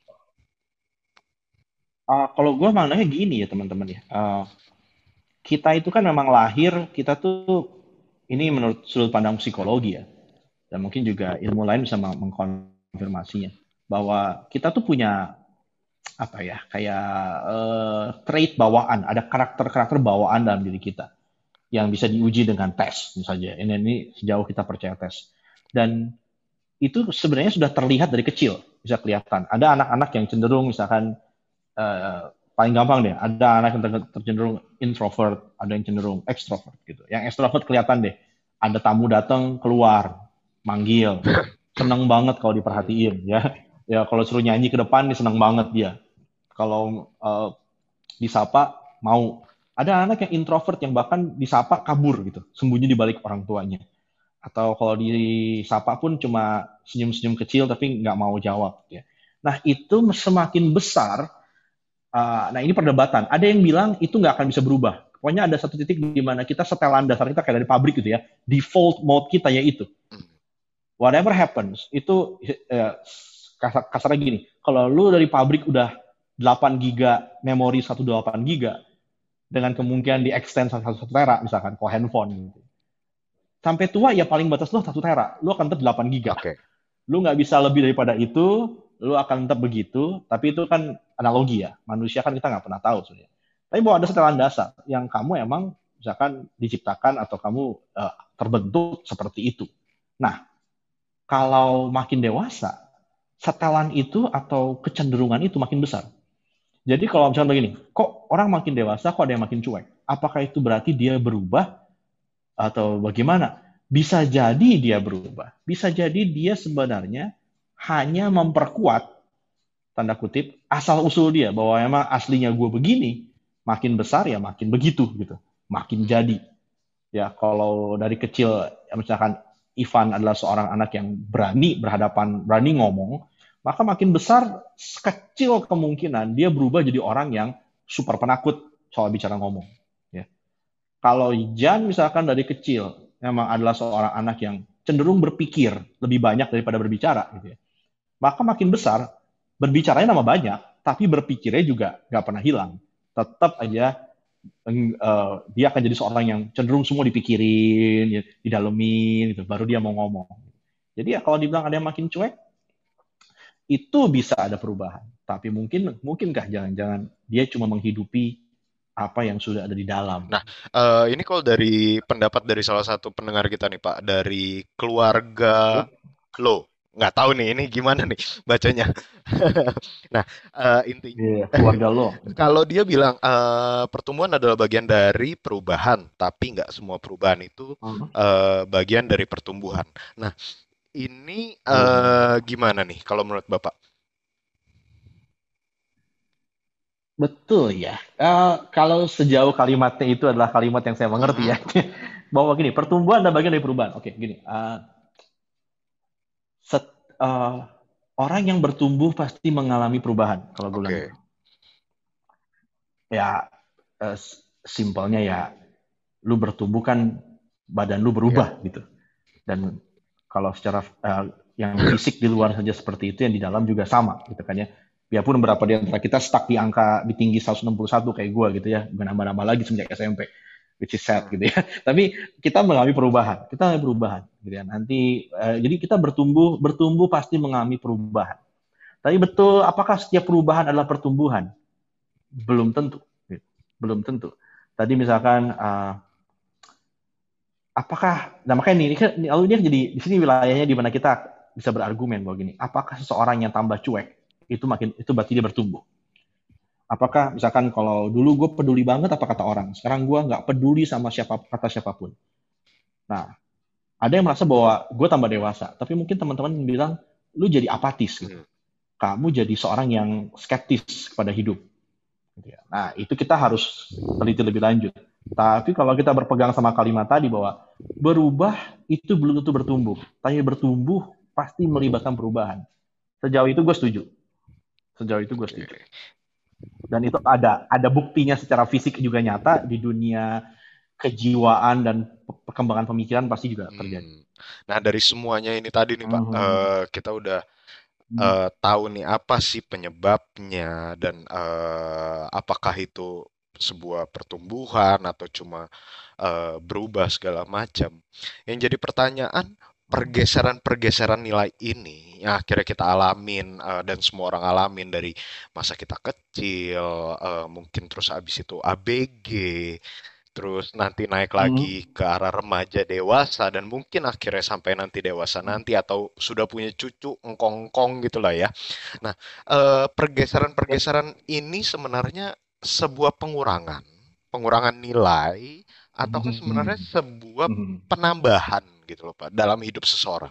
Uh, kalau gue maknanya gini ya teman-teman ya. Uh, kita itu kan memang lahir, kita tuh ini menurut sudut pandang psikologi ya. Dan mungkin juga ilmu lain bisa mengkonfirmasinya. Bahwa kita tuh punya apa ya, kayak uh, trait bawaan, ada karakter-karakter bawaan dalam diri kita yang bisa diuji dengan tes misalnya. Ini, ini sejauh kita percaya tes. Dan itu sebenarnya sudah terlihat dari kecil, bisa kelihatan. Ada anak-anak yang cenderung misalkan uh, paling gampang deh, ada anak yang cenderung introvert, ada yang cenderung extrovert gitu. Yang extrovert kelihatan deh, ada tamu datang keluar, manggil, seneng banget kalau diperhatiin ya. Ya kalau suruh nyanyi ke depan, dia seneng banget dia. Kalau uh, disapa mau. Ada anak yang introvert yang bahkan disapa kabur gitu, sembunyi di balik orang tuanya. Atau kalau disapa pun cuma senyum-senyum kecil tapi nggak mau jawab. Ya. Nah itu semakin besar. Uh, nah ini perdebatan. Ada yang bilang itu nggak akan bisa berubah. Pokoknya ada satu titik di mana kita setelan dasar kita kayak dari pabrik gitu ya. Default mode kita yaitu. Whatever happens, itu uh, kasar, kasarnya gini. Kalau lu dari pabrik udah delapan giga memori seratus delapan giga dengan kemungkinan di extend satu tera misalkan kalau handphone gitu. Sampai tua ya paling batas lu satu tera, lu akan tetap delapan giga. Okay. Lu nggak bisa lebih daripada itu, lu akan tetap begitu, tapi itu kan analogi ya. Manusia kan kita nggak pernah tahu sebenarnya. Tapi bahwa ada setelan dasar yang kamu emang misalkan diciptakan atau kamu uh, terbentuk seperti itu. Nah, kalau makin dewasa, setelan itu atau kecenderungan itu makin besar. Jadi kalau misalnya begini, kok orang makin dewasa, kok ada yang makin cuek? Apakah itu berarti dia berubah atau bagaimana? Bisa jadi dia berubah. Bisa jadi dia sebenarnya hanya memperkuat, tanda kutip, asal-usul dia. Bahwa emang aslinya gue begini, makin besar ya makin begitu, gitu. Makin jadi. Ya, kalau dari kecil, misalkan Ivan adalah seorang anak yang berani berhadapan, berani ngomong, maka makin besar, kecil kemungkinan dia berubah jadi orang yang super penakut soal bicara ngomong. Ya. Kalau Jan misalkan dari kecil memang adalah seorang anak yang cenderung berpikir lebih banyak daripada berbicara, gitu ya, maka makin besar berbicaranya nama banyak, tapi berpikirnya juga nggak pernah hilang. Tetap aja uh, dia akan jadi seorang yang cenderung semua dipikirin, ya, didalemin, gitu, baru dia mau ngomong. Jadi ya kalau dibilang ada yang makin cuek, itu bisa ada perubahan. Tapi mungkin mungkinkah jangan-jangan dia cuma menghidupi apa yang sudah ada di dalam. Nah, uh, ini kalau dari pendapat dari salah satu pendengar kita nih Pak, dari keluarga lo, nggak tahu nih ini gimana nih bacanya. Nah, uh, intinya yeah, keluarga lo. Kalau dia bilang uh, pertumbuhan adalah bagian dari perubahan, tapi nggak semua perubahan itu uh-huh. uh, bagian dari pertumbuhan. Nah, ini uh, gimana nih kalau menurut Bapak? Betul ya. Uh, kalau sejauh kalimatnya itu adalah kalimat yang saya mengerti ya. Bahwa gini, pertumbuhan adalah bagian dari perubahan. Oke, gini. Uh, set, uh, orang yang bertumbuh pasti mengalami perubahan. Kalau gue bilang. Okay. Ya, uh, simpelnya ya, lu bertumbuh kan badan lu berubah yeah. gitu. Dan kalau secara uh, yang fisik di luar saja seperti itu, yang di dalam juga sama gitu kan ya. Biarpun beberapa di antara kita stuck di angka di tinggi seratus enam puluh satu kayak gue gitu ya, bukan nambah-nambah lagi semenjak S M P, which is sad gitu ya. Tapi kita mengalami perubahan, kita mengalami perubahan gitu ya. Nanti uh, jadi kita bertumbuh, bertumbuh pasti mengalami perubahan. Tapi betul, apakah setiap perubahan adalah pertumbuhan? Belum tentu, gitu. belum tentu. Tadi misalkan uh, apakah, nah makanya ini, ini lalu ini jadi di sini wilayahnya di mana kita bisa berargumen bahwa gini, apakah seseorang yang tambah cuek itu makin itu berarti dia bertumbuh? Apakah misalkan kalau dulu gue peduli banget apa kata orang, sekarang gue nggak peduli sama siapa kata siapapun. Nah, ada yang merasa bahwa gue tambah dewasa, tapi mungkin teman-teman bilang lu jadi apatis, gitu. Kamu jadi seorang yang skeptis kepada hidup. Nah, itu kita harus teliti lebih lanjut. Tapi kalau kita berpegang sama kalimat tadi bahwa berubah itu belum tentu bertumbuh, tapi bertumbuh pasti melibatkan perubahan. Sejauh itu gue setuju. Sejauh itu gue setuju. Dan itu ada ada buktinya secara fisik juga nyata di dunia kejiwaan dan perkembangan pemikiran pasti juga terjadi. Hmm. Nah, dari semuanya ini tadi nih Pak, hmm. uh, kita udah uh, tahu nih apa sih penyebabnya dan uh, apakah itu sebuah pertumbuhan atau cuma uh, berubah segala macam. Yang jadi pertanyaan, pergeseran-pergeseran nilai ini yang akhirnya kita alamin uh, dan semua orang alamin dari masa kita kecil, uh, mungkin terus habis itu A B G, terus nanti naik lagi ke arah remaja dewasa dan mungkin akhirnya sampai nanti dewasa nanti atau sudah punya cucu engkong-engkong gitulah ya. Nah, uh, pergeseran-pergeseran ini sebenarnya sebuah pengurangan, pengurangan nilai ataukah sebenarnya sebuah penambahan gitu loh Pak dalam hidup seseorang?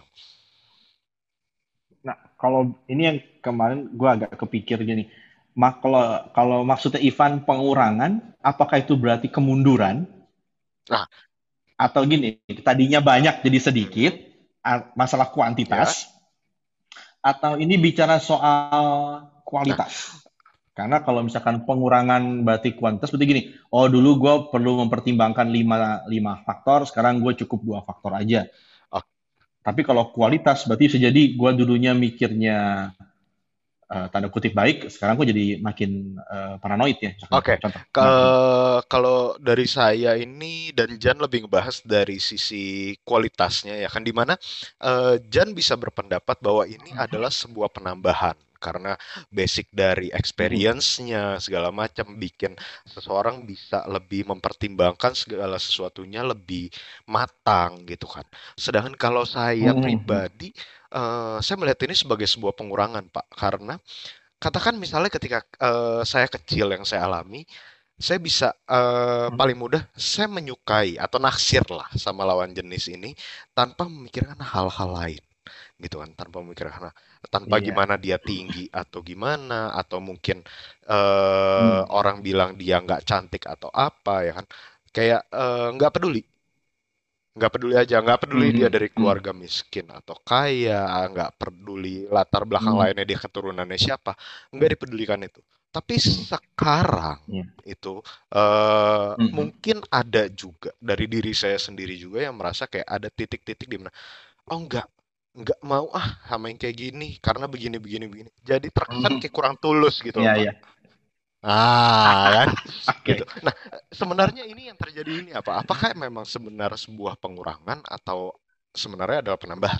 Nah, kalau ini yang kemarin gue agak kepikir gini, mak kalau kalau maksudnya Ivan pengurangan, apakah itu berarti kemunduran? Nah, atau gini, tadinya banyak jadi sedikit, masalah kuantitas, ya. Atau ini bicara soal kualitas? Nah. Karena kalau misalkan pengurangan berarti kuantitas, berarti gini, oh dulu gue perlu mempertimbangkan lima, lima faktor, sekarang gue cukup dua faktor aja. Oh. Tapi kalau kualitas, berarti bisa jadi gue dulunya mikirnya uh, tanda kutip baik, sekarang kok jadi makin uh, paranoid ya. Oke, Contoh. ke- kalau dari saya ini dan Jan lebih ngebahas dari sisi kualitasnya ya kan, dimana eh, Jan bisa berpendapat bahwa ini adalah sebuah penambahan karena basic dari experience-nya segala macam bikin seseorang bisa lebih mempertimbangkan segala sesuatunya lebih matang gitu kan. Sedangkan kalau saya Mhm. pribadi, eh, saya melihat ini sebagai sebuah pengurangan Pak, karena katakan misalnya ketika eh, saya kecil yang saya alami, saya bisa eh, paling mudah saya menyukai atau naksir lah sama lawan jenis ini tanpa memikirkan hal-hal lain gitu kan, tanpa memikirkan tanpa Iya. gimana dia tinggi atau gimana atau mungkin eh, Hmm. orang bilang dia nggak cantik atau apa ya kan, kayak eh, nggak peduli. Nggak peduli aja, nggak peduli dia Mhm. dari Hmm. keluarga miskin atau kaya, nggak peduli latar belakang Hmm. lainnya dia keturunannya siapa, nggak dipedulikan itu. Tapi sekarang Iya. itu eh, Mhm. mungkin ada juga dari diri saya sendiri juga yang merasa kayak ada titik-titik di mana, oh nggak, nggak mau ah sama yang kayak gini karena begini begini begini. Jadi terkesan kayak kurang tulus gitu loh Iya, Pak. iya. Ah, kan? Oke. Gitu. Nah, sebenarnya ini yang terjadi ini apa? Apakah memang sebenar sebuah pengurangan atau sebenarnya adalah penambahan?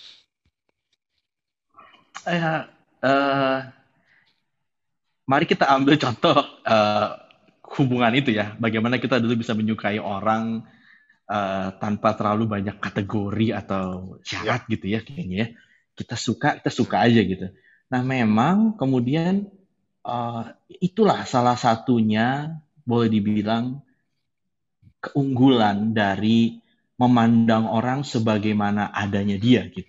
Eh, eh, mari kita ambil contoh eh, hubungan itu ya. Bagaimana kita dulu bisa menyukai orang eh, tanpa terlalu banyak kategori atau Ya. syarat gitu ya kayaknya ya. Kita suka, kita suka aja gitu. Nah, memang kemudian eh, itulah salah satunya boleh dibilang keunggulan dari memandang orang sebagaimana adanya dia gitu.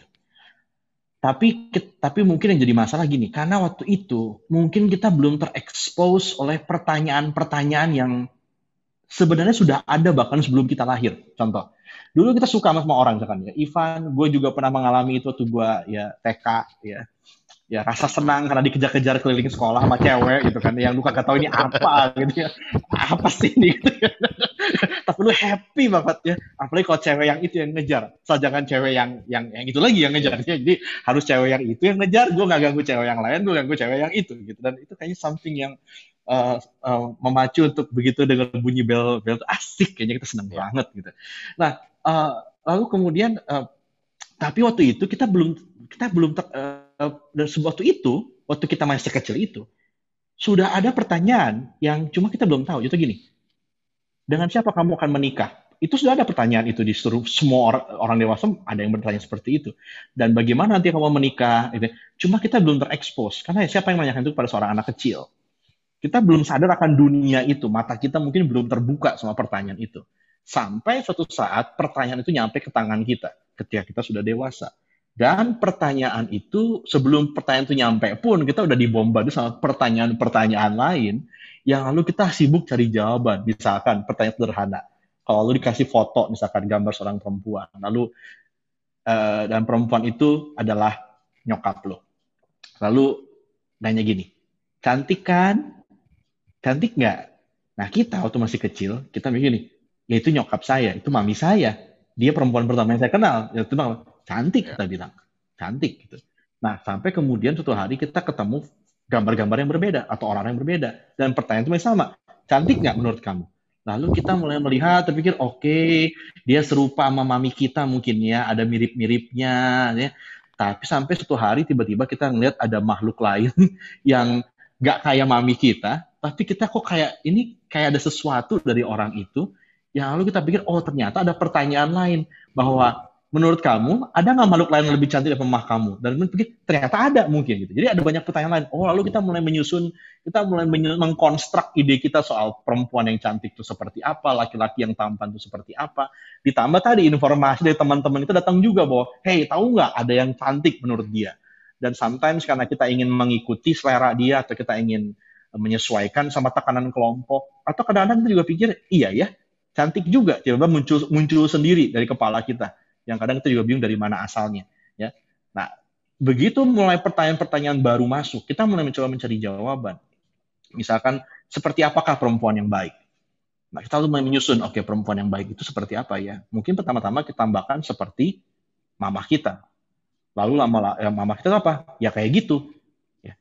Tapi tapi mungkin yang jadi masalah gini, karena waktu itu mungkin kita belum terekspos oleh pertanyaan-pertanyaan yang sebenarnya sudah ada bahkan sebelum kita lahir. Contoh, dulu kita suka sama orang misalkan ya, Ivan, gue juga pernah mengalami itu waktu gue ya T K ya. Ya rasa senang karena dikejar-kejar keliling sekolah sama cewek gitu kan, yang lu kagak tahu ini apa gitu ya, apa sih ini gitu ya. Tapi lu happy banget ya, apalagi kalau cewek yang itu yang ngejar, so jangan cewek yang yang yang itu lagi yang ngejar. Iya. Jadi harus cewek yang itu yang ngejar, gue nggak ganggu cewek yang lain, gue ganggu cewek yang itu gitu. Dan itu kayaknya something yang uh, uh, memacu untuk begitu dengan bunyi bel bel itu asik, kayaknya kita seneng Iya. banget gitu. Nah uh, lalu kemudian uh, tapi waktu itu kita belum kita belum ter, uh, dan waktu itu waktu kita masih kecil itu sudah ada pertanyaan yang cuma kita belum tahu. Itu gini, dengan siapa kamu akan menikah? Itu sudah ada pertanyaan itu di seluruh semua orang, orang dewasa ada yang bertanya seperti itu. Dan bagaimana nanti kamu menikah? Gitu. Cuma kita belum terekspos karena siapa yang menanyakan itu pada seorang anak kecil. Kita belum sadar akan dunia itu, mata kita mungkin belum terbuka sama pertanyaan itu. Sampai suatu saat pertanyaan itu nyampe ke tangan kita ketika kita sudah dewasa. Dan pertanyaan itu, sebelum pertanyaan itu nyampe pun, kita udah dibombardir sama pertanyaan-pertanyaan lain, yang lalu kita sibuk cari jawaban. Misalkan, pertanyaan sederhana. Kalau lu dikasih foto, misalkan gambar seorang perempuan, lalu eh, dan perempuan itu adalah nyokap lo. Lalu nanya gini, cantik kan? Cantik nggak? Nah, kita waktu masih kecil, kita mikir gini, ya itu nyokap saya, itu mami saya. Dia perempuan pertama yang saya kenal. Ya, itu bilang, cantik, Ya. kita bilang. Cantik. Gitu. Nah, sampai kemudian suatu hari kita ketemu gambar-gambar yang berbeda, atau orang yang berbeda. Dan pertanyaan itu masih sama. Cantik nggak menurut kamu? Lalu kita mulai melihat, terpikir, oke, okay, dia serupa sama mami kita mungkin ya, ada mirip-miripnya. Ya. Tapi sampai suatu hari tiba-tiba kita ngelihat ada makhluk lain yang nggak kayak mami kita, tapi kita kok kayak ini kayak ada sesuatu dari orang itu yang lalu kita pikir oh ternyata ada pertanyaan lain bahwa menurut kamu ada nggak makhluk lain yang lebih cantik dari mama kamu, dan kita pikir ternyata ada mungkin gitu. Jadi ada banyak pertanyaan lain. Oh lalu kita mulai menyusun, kita mulai mengkonstruk ide kita soal perempuan yang cantik itu seperti apa, laki-laki yang tampan itu seperti apa. Ditambah tadi informasi dari teman-teman itu datang juga bahwa hey tahu nggak ada yang cantik menurut dia. Dan sometimes karena kita ingin mengikuti selera dia atau kita ingin menyesuaikan sama tekanan kelompok, atau kadang-kadang kita juga pikir iya ya cantik juga, tiba-tiba muncul muncul sendiri dari kepala kita yang kadang kita juga bingung dari mana asalnya ya. Nah begitu mulai pertanyaan-pertanyaan baru masuk, kita mulai mencoba mencari jawaban. Misalkan seperti apakah perempuan yang baik? Nah kita mulai menyusun, oke okay, perempuan yang baik itu seperti apa ya? Mungkin pertama-tama kita tambahkan seperti mama kita. Lalu lama ya, mama kita apa? Ya kayak gitu. Ya.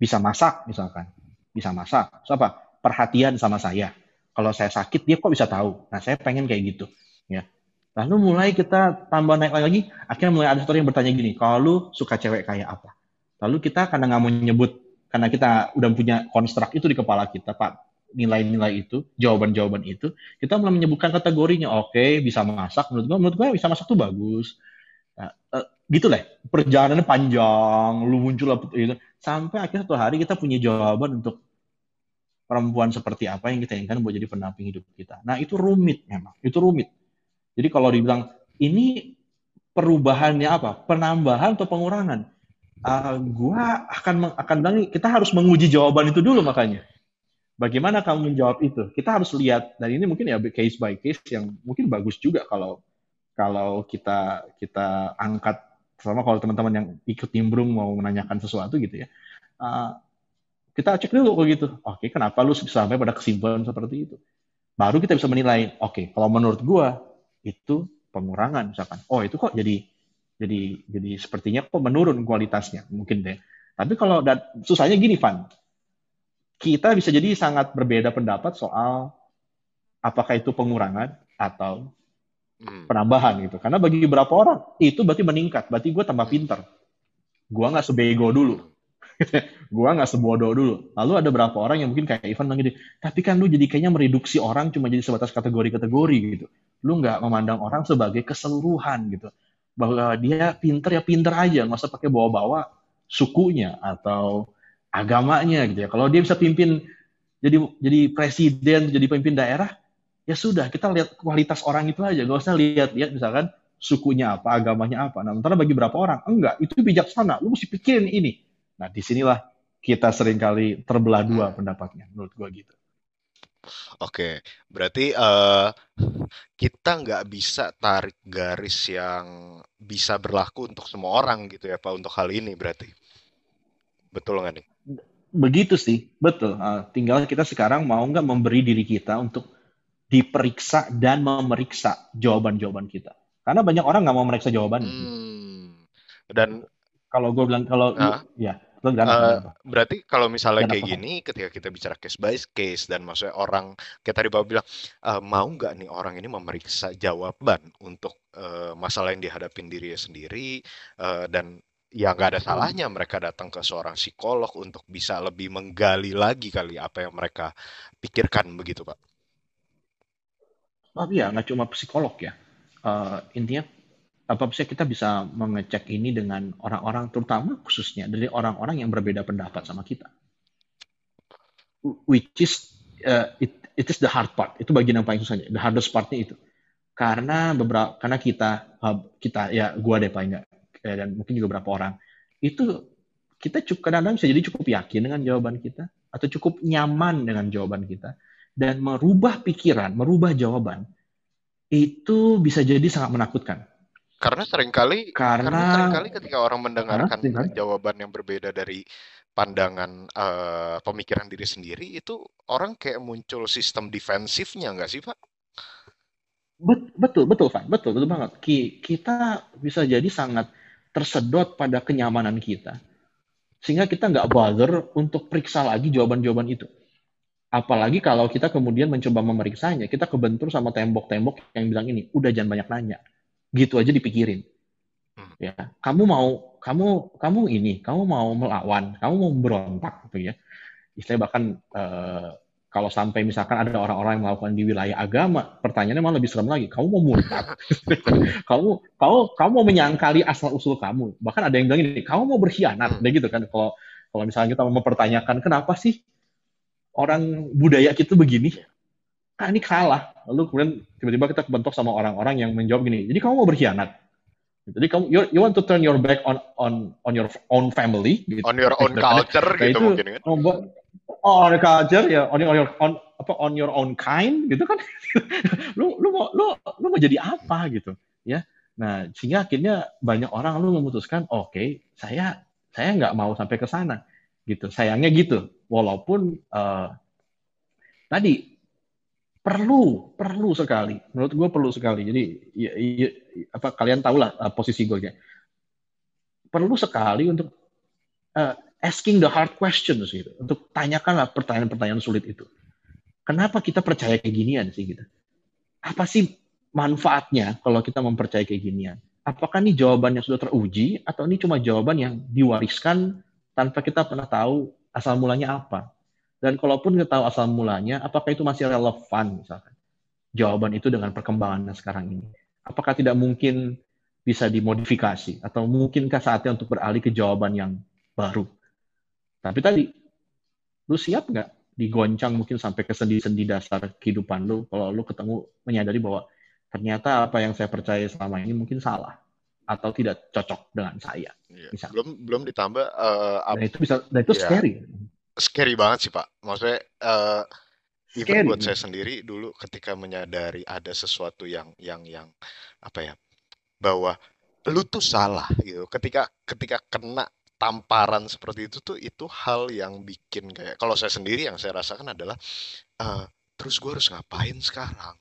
bisa masak misalkan, bisa masak. So, apa? Perhatian sama saya. Kalau saya sakit dia kok bisa tahu. Nah saya pengen kayak gitu, ya. Lalu mulai kita tambah naik lagi, akhirnya mulai ada story yang bertanya gini, kalau lu suka cewek kayak apa? Lalu kita karena nggak mau nyebut, karena kita udah punya konstruk itu di kepala kita, Pak, nilai-nilai itu, jawaban-jawaban itu, kita mulai menyebutkan kategorinya. Oke, bisa masak, menurut gue, menurut gue bisa masak tuh bagus. Nah, eh, gitu lah, perjalanannya panjang, lu muncul apa gitu, sampai akhirnya suatu hari kita punya jawaban untuk perempuan seperti apa yang kita inginkan buat jadi pendamping hidup kita. Nah, itu rumit memang, itu rumit. Jadi kalau dibilang ini perubahannya apa? Penambahan atau pengurangan? Uh, gua akan akan bilang kita harus menguji jawaban itu dulu makanya. Bagaimana kamu menjawab itu? Kita harus lihat, dan ini mungkin ya case by case yang mungkin bagus juga kalau kalau kita kita angkat, sama kalau teman-teman yang ikut nimbrung mau menanyakan sesuatu gitu ya. Uh, kita cek dulu kok gitu. Oke, kenapa lu sampai pada kesimpulan seperti itu? Baru kita bisa menilai. Oke, kalau menurut gua itu pengurangan misalkan. Oh, itu kok jadi jadi jadi sepertinya kok menurun kualitasnya mungkin deh. Tapi kalau dan susahnya gini, Van. Kita bisa jadi sangat berbeda pendapat soal apakah itu pengurangan atau penambahan gitu. Karena bagi beberapa orang itu berarti meningkat, berarti gue tambah pinter. Gue nggak sebego dulu. Gue nggak sebodoh dulu. Lalu ada beberapa orang yang mungkin kayak Ivan bilang gitu, tapi kan lu jadi kayaknya mereduksi orang cuma jadi sebatas kategori-kategori gitu. Lu nggak memandang orang sebagai keseluruhan gitu. Bahwa dia pinter ya pinter aja, nggak usah pakai bawa-bawa sukunya atau agamanya gitu ya. Kalau dia bisa pimpin jadi jadi presiden, jadi pemimpin daerah, ya sudah, kita lihat kualitas orang itu aja, nggak usah lihat-lihat misalkan sukunya apa, agamanya apa. Nah, sementara bagi beberapa orang, enggak, itu bijaksana, lu mesti pikirin ini. Nah, disinilah kita seringkali terbelah dua hmm. pendapatnya, menurut gue gitu. Oke, berarti uh, kita nggak bisa tarik garis yang bisa berlaku untuk semua orang gitu ya Pak, untuk hal ini berarti. Betul nggak nih? Begitu sih, betul. Uh, tinggal kita sekarang mau nggak memberi diri kita untuk diperiksa dan memeriksa jawaban-jawaban kita. Karena banyak orang nggak mau meriksa jawabannya. Hmm. Dan kalau gue bilang, kalau uh, ya, Uh, berarti kalau misalnya kayak gini, ketika kita bicara case by case dan maksudnya orang kayak tadi Bapak bilang, uh, mau nggak nih orang ini memeriksa jawaban untuk uh, masalah yang dihadapin dirinya sendiri, uh, dan ya nggak ada salahnya mereka datang ke seorang psikolog untuk bisa lebih menggali lagi kali apa yang mereka pikirkan begitu Pak. Oh iya, nggak cuma psikolog ya. Uh, intinya apa bisa kita bisa mengecek ini dengan orang-orang, terutama khususnya dari orang-orang yang berbeda pendapat sama kita, which is uh, it, it is the hard part. Itu bagian yang paling susahnya, the hardest partnya itu, karena beberapa karena kita kita ya gua deh paling nggak, dan mungkin juga beberapa orang itu kita cukup kadang-kadang bisa jadi cukup yakin dengan jawaban kita atau cukup nyaman dengan jawaban kita, dan merubah pikiran, merubah jawaban itu bisa jadi sangat menakutkan. Karena seringkali, karena, karena seringkali ketika orang mendengarkan huh? jawaban yang berbeda dari pandangan uh, pemikiran diri sendiri, itu orang kayak muncul sistem defensifnya nggak sih Pak? Betul, betul Pak, betul, betul banget. Kita bisa jadi sangat tersedot pada kenyamanan kita, sehingga kita nggak bother untuk periksa lagi jawaban-jawaban itu. Apalagi kalau kita kemudian mencoba memeriksanya, kita kebentur sama tembok-tembok yang bilang ini, udah jangan banyak nanya. Gitu aja dipikirin. Ya, kamu mau kamu kamu ini, kamu mau melawan, kamu mau berontak gitu ya. Istilahnya bahkan uh, kalau sampai misalkan ada orang-orang yang melakukan di wilayah agama, pertanyaannya malah lebih serem lagi. Kamu mau murtad? kamu kamu kamu mau menyangkali asal usul kamu. Bahkan ada yang bilang ini, kamu mau berkhianat, begitu kan? Kalau kalau misalnya kita mau mempertanyakan kenapa sih orang budaya kita begini? Ah, ini kalah. Lalu kemudian tiba-tiba kita kebentuk sama orang-orang yang menjawab gini, jadi kamu mau berkhianat? Jadi kamu you, you want to turn your back on on on your own family, gitu. On your own culture gitu itu, mungkin kan? On your culture ya, on your on apa on your own kind gitu kan? lu lu mau lu lu mau jadi apa gitu ya? Nah sehingga akhirnya banyak orang lu memutuskan, oke okay, saya saya nggak mau sampai ke sana gitu. Sayangnya gitu. Walaupun uh, tadi perlu perlu sekali, menurut gue perlu sekali. Jadi ya, ya, apa kalian tahu lah uh, posisi gue ya, perlu sekali untuk uh, asking the hard questions gitu. Untuk tanyakanlah pertanyaan-pertanyaan sulit itu. Kenapa kita percaya kayak ginian sih gitu? Apa sih manfaatnya kalau kita mempercayai kayak ginian? Apakah ini jawaban yang sudah teruji atau ini cuma jawaban yang diwariskan tanpa kita pernah tahu asal mulanya apa? Dan kalaupun kita tahu asal mulanya, apakah itu masih relevan misalkan? Jawaban itu dengan perkembangan sekarang ini. Apakah tidak mungkin bisa dimodifikasi? Atau mungkinkah saatnya untuk beralih ke jawaban yang baru? Tapi tadi, lu siap nggak digoncang mungkin sampai ke sendi-sendi dasar kehidupan lu kalau lu ketemu menyadari bahwa ternyata apa yang saya percaya selama ini mungkin salah atau tidak cocok dengan saya. Iya. Misalnya. Belum belum ditambah uh, Dan itu bisa, dan itu ya, scary. scary banget sih Pak. Maksudnya uh, even Scary. buat saya sendiri dulu ketika menyadari ada sesuatu yang yang yang apa ya, bahwa lu tuh salah gitu. Ketika ketika kena tamparan seperti itu tuh, itu hal yang bikin kayak, kalau saya sendiri yang saya rasakan adalah uh, terus gue harus ngapain sekarang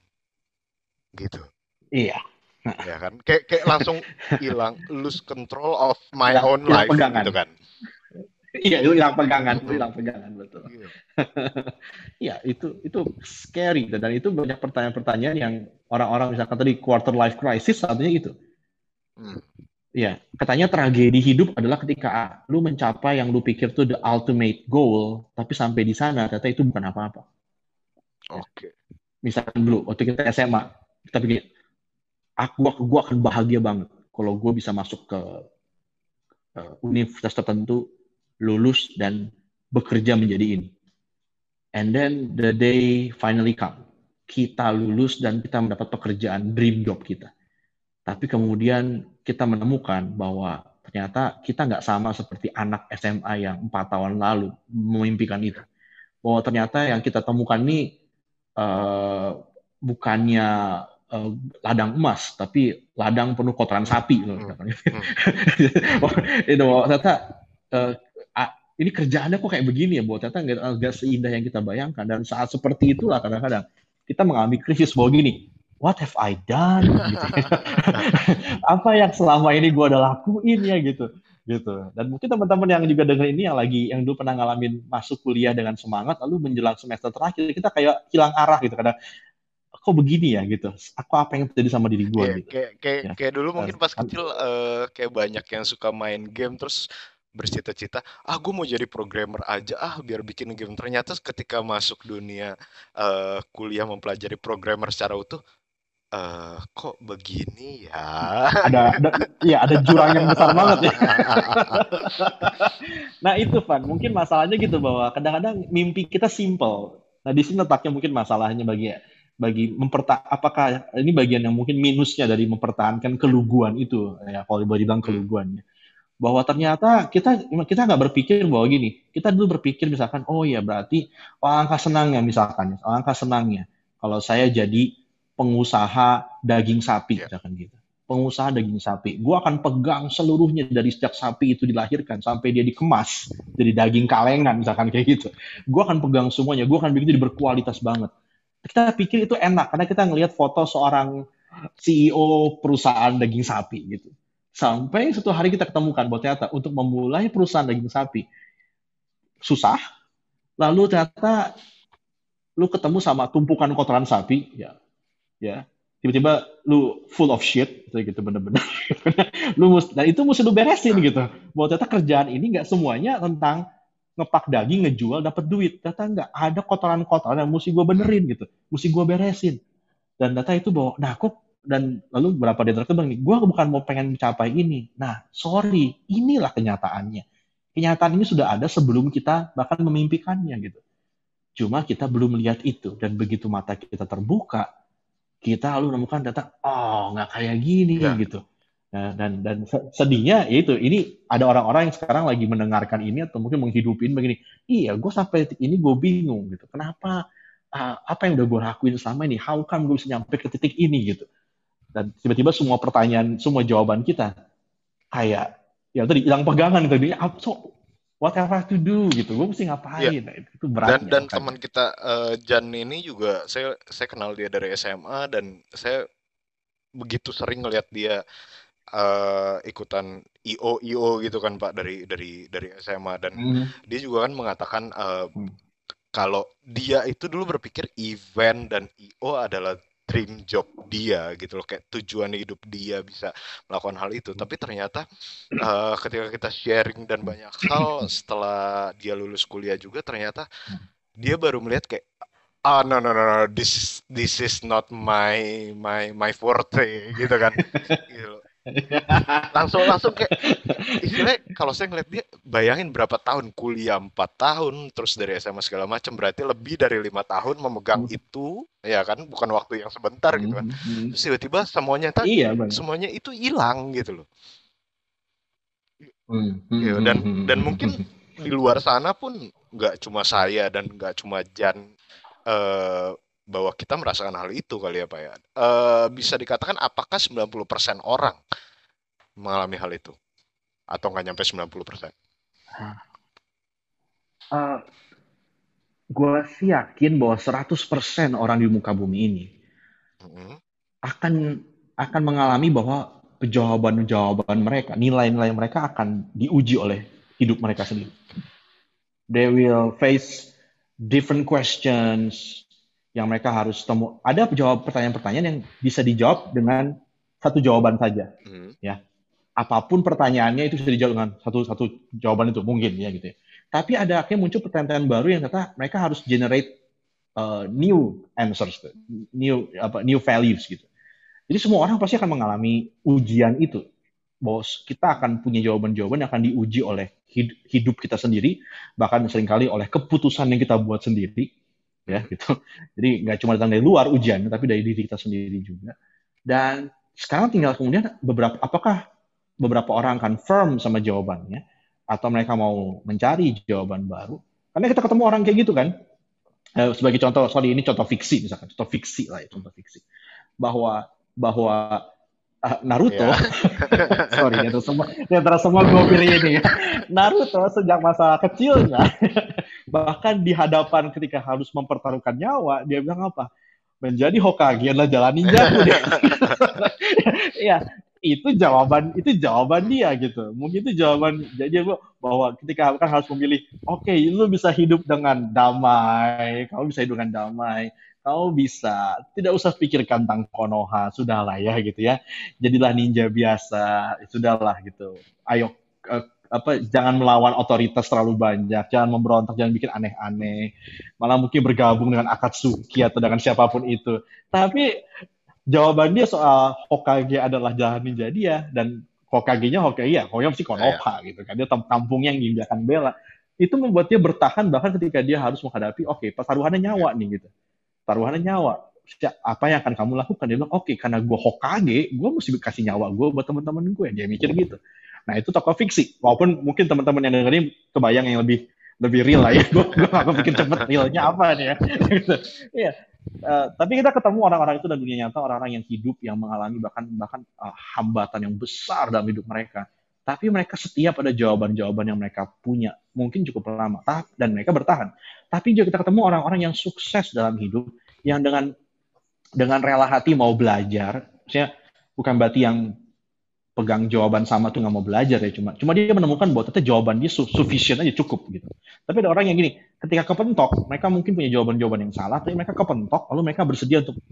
gitu. Iya. Ya kan, kayak kayak langsung hilang, lose control of my Hilang- own hilang life pegangan. gitu kan. Iya, itu hilang pegangan, itu Mm-mm. hilang pegangan betul. Iya. Iya, itu itu scary dan itu banyak pertanyaan-pertanyaan yang orang-orang misalkan tadi quarter life crisis artinya itu. Hmm. Ya, katanya tragedi hidup adalah ketika lu mencapai yang lu pikir tuh the ultimate goal, tapi sampai di sana ternyata itu bukan apa-apa. Oke. Misalkan dulu waktu kita S M A, kita pikir aku gua akan bahagia banget kalau gue bisa masuk ke uh, universitas tertentu, lulus dan bekerja menjadi ini. And then the day finally come, kita lulus dan kita mendapat pekerjaan dream job kita. Tapi kemudian kita menemukan bahwa ternyata kita nggak sama seperti anak S M A yang empat tahun lalu memimpikan itu. Bahwa ternyata yang kita temukan ini uh, bukannya uh, ladang emas, tapi ladang penuh kotoran sapi. Hmm. Hmm. Hmm. Itu ternyata uh, ini kerjaannya kok kayak begini ya, bahwa ternyata nggak, nggak seindah yang kita bayangkan. Dan saat seperti itulah kadang-kadang kita mengalami krisis bahwa gini, what have I done? Gitu. Apa yang selama ini gue udah lakuin ya gitu, gitu. Dan mungkin teman-teman yang juga dengar ini yang lagi yang dulu pernah ngalamin masuk kuliah dengan semangat, lalu menjelang semester terakhir kita kayak hilang arah gitu. Kadang kok begini ya gitu. Aku apa yang terjadi sama diri gue Yeah, gitu. kayak kayak Ya. kayak dulu mungkin pas Dan- kecil uh, kayak banyak yang suka main game terus bercita-cita, ah gue mau jadi programmer aja ah biar bikin game. Ternyata ketika masuk dunia uh, kuliah mempelajari programmer secara utuh, uh, kok begini ya? ada, ada ya ada jurang yang besar banget ya. Nah itu Van, mungkin masalahnya gitu bahwa kadang-kadang mimpi kita simple. Nah di sini letaknya mungkin masalahnya bagi bagi memperta apakah ini bagian yang mungkin minusnya dari mempertahankan keluguan itu ya, kalau boleh bilang keluguannya. Bahwa ternyata kita kita nggak berpikir bahwa gini, kita dulu berpikir misalkan, oh ya berarti oh, angka senangnya misalkan, oh, angka senangnya kalau saya jadi pengusaha daging sapi, Yeah. misalkan gitu. Pengusaha daging sapi, gue akan pegang seluruhnya dari sejak sapi itu dilahirkan sampai dia dikemas jadi daging kalengan, misalkan kayak gitu. Gue akan pegang semuanya, gue akan bikin jadi berkualitas banget. Kita pikir itu enak karena kita ngelihat foto seorang C E O perusahaan daging sapi gitu. Sampai suatu hari kita ketemukan bahwa ternyata untuk memulai perusahaan daging sapi susah. Lalu ternyata lu ketemu sama tumpukan kotoran sapi, ya, ya. Tiba-tiba lu full of shit, gitu bener-bener. Lu mesti, dan itu mesti lu beresin gitu. Bahwa ternyata kerjaan ini nggak semuanya tentang ngepak daging, ngejual, dapat duit. Ternyata nggak, ada kotoran-kotoran yang mesti gue benerin gitu, mesti gue beresin. Dan data itu bahwa, nah kok, dan lalu beberapa di antara bilang nih, gue bukan mau pengen mencapai ini. Nah, sorry, inilah kenyataannya. Kenyataan ini sudah ada sebelum kita bahkan memimpikannya gitu. Cuma kita belum melihat itu, dan begitu mata kita terbuka, kita lalu menemukan data, oh nggak kayak gini Ya. gitu. Nah, dan dan sedihnya yaitu ini ada orang-orang yang sekarang lagi mendengarkan ini atau mungkin menghidupin begini. Iya, gue sampai titik ini gue bingung gitu. Kenapa? Uh, apa yang udah gue lakuin selama ini? How come gue bisa nyampe ke titik ini gitu? Dan tiba-tiba semua pertanyaan, semua jawaban kita kayak ya tadi hilang pegangan tadi. So, what have I to do gitu? Gue mesti ngapain? Ya. Nah, itu beratnya. Dan dan makanya. teman kita uh, Jan ini juga saya saya kenal dia dari S M A dan saya begitu sering ngelihat dia eh, ikutan I O I O gitu kan Pak dari dari dari S M A, dan Hmm. dia juga kan mengatakan eh, Hmm. kalau dia itu dulu berpikir event dan I O adalah dream job dia gitu loh, kayak tujuan hidup dia bisa melakukan hal itu. Tapi ternyata eh, ketika kita sharing dan banyak hal setelah dia lulus kuliah juga, ternyata dia baru melihat kayak, ah no no no no, this this is not my my my forte gitu kan. Gitu loh. Langsung langsung kayak istilahnya, kalau saya ngeliat dia, bayangin berapa tahun kuliah, empat tahun, terus dari S M A segala macam, berarti lebih dari lima tahun memegang itu, ya kan, bukan waktu yang sebentar gitu kan. Hmm. Terus tiba-tiba semuanya ta- Iya, Bang. semuanya itu hilang gitu loh. Hmm. Gitu. Hmm. Dan Hmm. dan mungkin di luar sana pun nggak cuma saya dan nggak cuma Jan, eh, bahwa kita merasakan hal itu kali ya Pak ya. Eh, bisa dikatakan apakah sembilan puluh persen orang mengalami hal itu? Atau nggak nyampe sembilan puluh persen? Uh, gue sih yakin bahwa seratus persen orang di muka bumi ini Mm-mm. akan akan mengalami bahwa jawaban-jawaban mereka, nilai-nilai mereka akan diuji oleh hidup mereka sendiri. They will face different questions yang mereka harus temu. Ada jawab pertanyaan-pertanyaan yang bisa dijawab dengan satu jawaban saja, Mm. ya. Apapun pertanyaannya itu bisa dijawab dengan satu satu jawaban itu mungkin ya gitu ya. Tapi ada akhirnya muncul pertanyaan baru yang ternyata mereka harus generate uh, new answers, new apa new values gitu. Jadi semua orang pasti akan mengalami ujian itu. Bahwa kita akan punya jawaban-jawaban yang akan diuji oleh hidup kita sendiri, bahkan seringkali oleh keputusan yang kita buat sendiri, ya gitu. Jadi nggak cuma datang dari luar ujian, tapi dari diri kita sendiri juga. Dan sekarang tinggal kemudian beberapa, apakah beberapa orang akan firm sama jawabannya, atau mereka mau mencari jawaban baru. Karena kita ketemu orang kayak gitu kan. Eh, sebagai contoh, sorry ini contoh fiksi misalkan, contoh fiksi lah ya, contoh fiksi. Bahwa bahwa uh, Naruto, Ya. sorry di antara semua di antara semua gue pilih ini ya. Naruto sejak masa kecilnya, bahkan di hadapan ketika harus mempertaruhkan nyawa, dia bilang apa? Menjadi Hokage adalah jalan ninjaku deh. Iya, itu jawaban itu jawaban dia gitu. Mungkin itu jawaban jadi bahwa ketika kan harus memilih, oke, okay, lu bisa hidup dengan damai, kamu bisa hidup dengan damai, kamu bisa tidak usah pikirkan tentang Konoha, sudahlah ya gitu ya. Jadilah ninja biasa, sudahlah gitu. Ayo uh, apa jangan melawan otoritas terlalu banyak, jangan memberontak, jangan bikin aneh-aneh. Malah mungkin bergabung dengan Akatsuki atau dengan siapapun itu. Tapi jawaban dia soal Hokage adalah jalan ninja dia, dan Hokage-nya Hokage ya, Hokage mesti Konoha gitu kan. Dia kampungnya yang diinjakan bela. Itu membuat dia bertahan bahkan ketika dia harus menghadapi, oke, okay, pertaruhannya nyawa nih gitu. Taruhannya nyawa. Apa yang akan kamu lakukan? Dia bilang, oke, okay, karena gue Hokage, gue mesti kasih nyawa gue buat teman-teman gue. Dia mikir gitu. Nah, itu tokoh fiksi. Walaupun mungkin teman-teman yang dengerin kebayang yang lebih lebih real lah ya. Gue gak pikir cepet realnya apa nih ya. Iya. Uh, tapi kita ketemu orang-orang itu dan dunia nyata, orang-orang yang hidup, yang mengalami bahkan bahkan uh, hambatan yang besar dalam hidup mereka. Tapi mereka setia pada jawaban-jawaban yang mereka punya. Mungkin cukup lama. Dan mereka bertahan. Tapi juga kita ketemu orang-orang yang sukses dalam hidup, yang dengan dengan rela hati mau belajar. Maksudnya bukan berarti yang pegang jawaban sama tuh nggak mau belajar ya, cuma cuma dia menemukan bahwa ternyata jawaban dia sufficient aja, cukup gitu. Tapi ada orang yang gini, ketika kepentok, mereka mungkin punya jawaban-jawaban yang salah, tapi mereka kepentok, lalu mereka bersedia untuk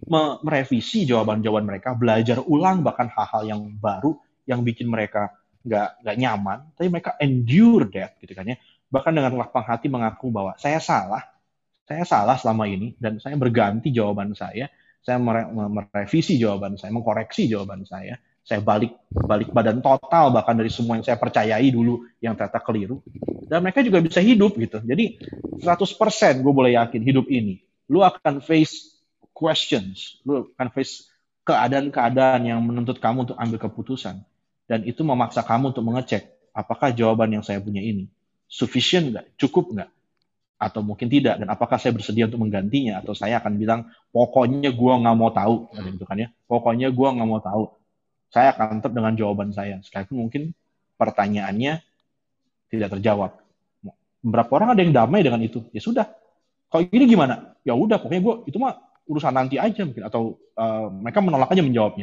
merevisi jawaban-jawaban mereka, belajar ulang bahkan hal-hal yang baru yang bikin mereka nggak nggak nyaman, tapi mereka endure that gitu kan ya. Bahkan dengan lapang hati mengaku bahwa saya salah, saya salah selama ini dan saya berganti jawaban saya, saya merevisi jawaban saya, mengkoreksi jawaban saya. Saya balik balik badan total bahkan dari semua yang saya percayai dulu yang ternyata keliru. Dan mereka juga bisa hidup gitu. Jadi seratus persen gue boleh yakin hidup ini, lu akan face questions, lu akan face keadaan-keadaan yang menuntut kamu untuk ambil keputusan. Dan itu memaksa kamu untuk mengecek apakah jawaban yang saya punya ini sufficient nggak, cukup nggak, atau mungkin tidak, dan apakah saya bersedia untuk menggantinya, atau saya akan bilang pokoknya gue nggak mau tahu, gitu kan ya, pokoknya gue nggak mau tahu. Saya akan tetap dengan jawaban saya, sekalipun mungkin pertanyaannya tidak terjawab. Beberapa orang ada yang damai dengan itu, ya sudah. Kalau ini gimana? Ya udah, pokoknya gue itu mah urusan nanti aja mungkin, atau uh, mereka menolak aja menjawabnya.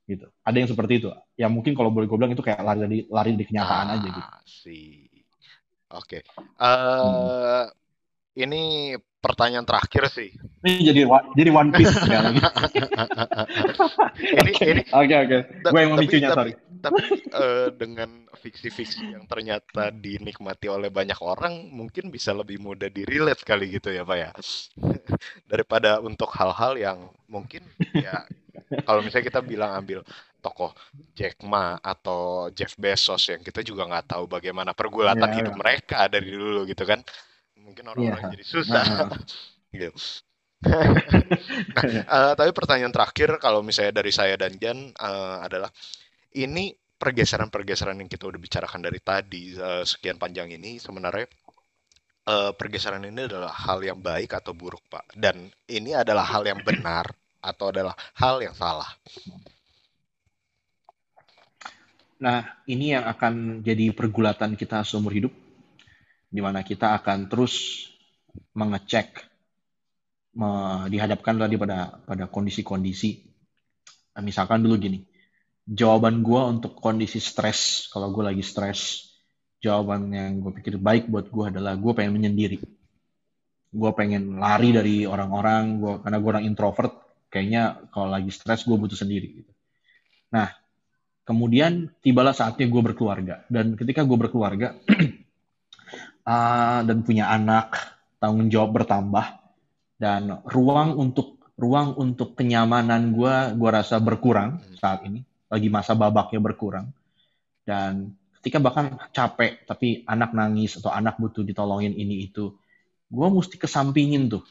gitu. Ada yang seperti itu. Ya mungkin kalau boleh gue bilang itu kayak lari dari lari dari kenyataan aja gitu. Ah, sih. Oke. Hmm. Eh, ini pertanyaan terakhir sih. Ini jadi jadi One Piece sekali lagi. Ini Oke, ini oke, oke. Ta- Gue yang tapi memicunya, tapi sorry. tapi eh, dengan fiksi-fiksi yang ternyata dinikmati oleh banyak orang mungkin bisa lebih mudah di-relate kali gitu ya Pak ya daripada untuk hal-hal yang mungkin ya kalau misalnya kita bilang ambil tokoh Jack Ma atau Jeff Bezos yang kita juga nggak tahu bagaimana pergulatan hidup Iya, mereka dari dulu gitu kan mungkin iya. orang-orang jadi susah Nah, gitu. Nah, eh, tapi pertanyaan terakhir kalau misalnya dari saya dan Jan eh, adalah ini pergeseran-pergeseran yang kita udah bicarakan dari tadi eh, sekian panjang ini sebenarnya eh, pergeseran ini adalah hal yang baik atau buruk, Pak. Dan ini adalah hal yang benar atau adalah hal yang salah. nah, ini yang akan jadi pergulatan kita seumur hidup, di mana kita akan terus mengecek, me- dihadapkan tadi pada pada kondisi-kondisi. Nah, misalkan dulu gini, jawaban gue untuk kondisi stres, kalau gue lagi stres, jawaban yang gue pikir baik buat gue adalah gue pengen menyendiri. Gue pengen lari dari orang-orang, gua, karena gue orang introvert, kayaknya kalau lagi stres gue butuh sendiri. Gitu. Nah, kemudian tibalah saatnya gue berkeluarga. Dan ketika gue berkeluarga uh, dan punya anak, tanggung jawab bertambah, dan ruang untuk ruang untuk kenyamanan gue, gue rasa berkurang saat ini. Lagi masa babaknya berkurang. Dan ketika bahkan capek, tapi anak nangis atau anak butuh ditolongin ini itu, gue mesti kesampingin tuh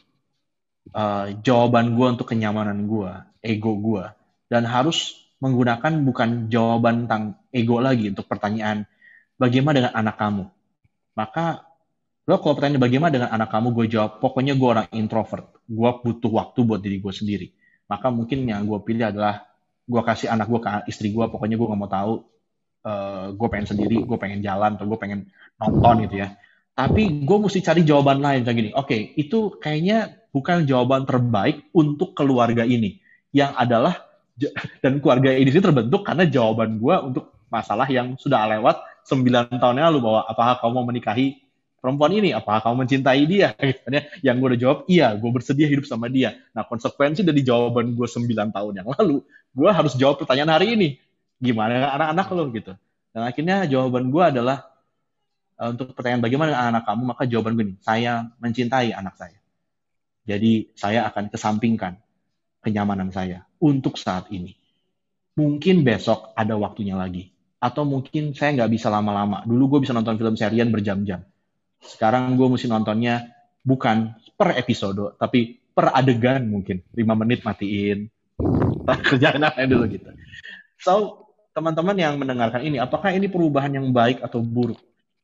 uh, jawaban gue untuk kenyamanan gue, ego gue, dan harus menggunakan bukan jawaban tentang ego lagi untuk pertanyaan bagaimana dengan anak kamu. Maka lo kalau pertanyaan bagaimana dengan anak kamu, gue jawab pokoknya gue orang introvert, gue butuh waktu buat diri gue sendiri. Maka mungkin yang gue pilih adalah gue kasih anak gue ke istri gue, pokoknya gue nggak mau tahu, uh, gue pengen sendiri, gue pengen jalan atau gue pengen nonton gitu ya. Tapi gue mesti cari jawaban lain kayak gini. Oke, okay, itu kayaknya bukan jawaban terbaik untuk keluarga ini. Yang adalah, dan keluarga ini sih terbentuk karena jawaban gue untuk masalah yang sudah lewat sembilan tahun yang lalu, bahwa apakah kamu mau menikahi perempuan ini, apakah kamu mencintai dia? Yang gue udah jawab, iya, gue bersedia hidup sama dia. Nah, konsekuensi dari jawaban gue sembilan tahun yang lalu, gue harus jawab pertanyaan hari ini. Gimana anak-anak lo gitu. Dan akhirnya jawaban gue adalah, uh, untuk pertanyaan bagaimana dengan anak kamu, maka jawaban gue ini, saya mencintai anak saya. Jadi saya akan kesampingkan kenyamanan saya untuk saat ini. Mungkin besok ada waktunya lagi. Atau mungkin saya nggak bisa lama-lama. Dulu gue bisa nonton film serian berjam-jam. Sekarang gue mesti nontonnya bukan per episode, tapi per adegan mungkin. lima menit matiin. Kerjaan apa dulu gitu. So, teman-teman yang mendengarkan ini, apakah ini perubahan yang baik atau buruk?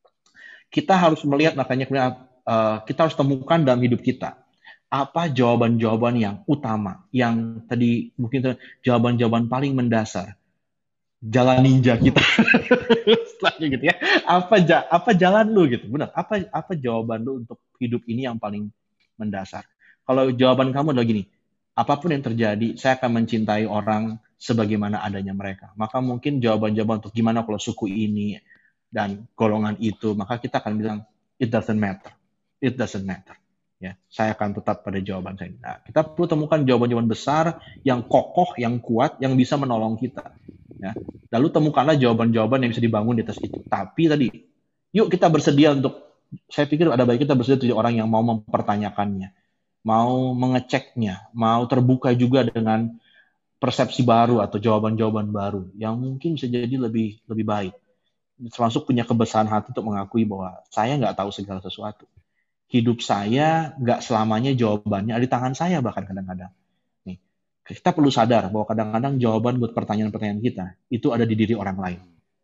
Kita harus melihat, makanya uh, kita harus temukan dalam hidup kita apa jawaban-jawaban yang utama, yang tadi mungkin jawaban-jawaban paling mendasar, jalan ninja kita, setelahnya gitu ya. Apa apa jalan lu gitu, benar? Apa apa jawaban lu untuk hidup ini yang paling mendasar? Kalau jawaban kamu adalah gini, apapun yang terjadi, saya akan mencintai orang sebagaimana adanya mereka. Maka mungkin jawaban-jawaban untuk gimana kalau suku ini dan golongan itu, maka kita akan bilang it doesn't matter, it doesn't matter. Ya, saya akan tetap pada jawaban saya. Nah, kita perlu temukan jawaban-jawaban besar yang kokoh, yang kuat, yang bisa menolong kita. Ya, lalu temukanlah jawaban-jawaban yang bisa dibangun di atas itu. Tapi tadi, yuk kita bersedia untuk, saya pikir ada baik kita bersedia jadi orang yang mau mempertanyakannya, mau mengeceknya, mau terbuka juga dengan persepsi baru atau jawaban-jawaban baru yang mungkin bisa jadi lebih lebih baik. Termasuk punya kebesaran hati untuk mengakui bahwa saya nggak tahu segala sesuatu. Hidup saya nggak selamanya jawabannya ada di tangan saya, bahkan kadang-kadang. Nih, kita perlu sadar bahwa kadang-kadang jawaban buat pertanyaan-pertanyaan kita itu ada di diri orang lain.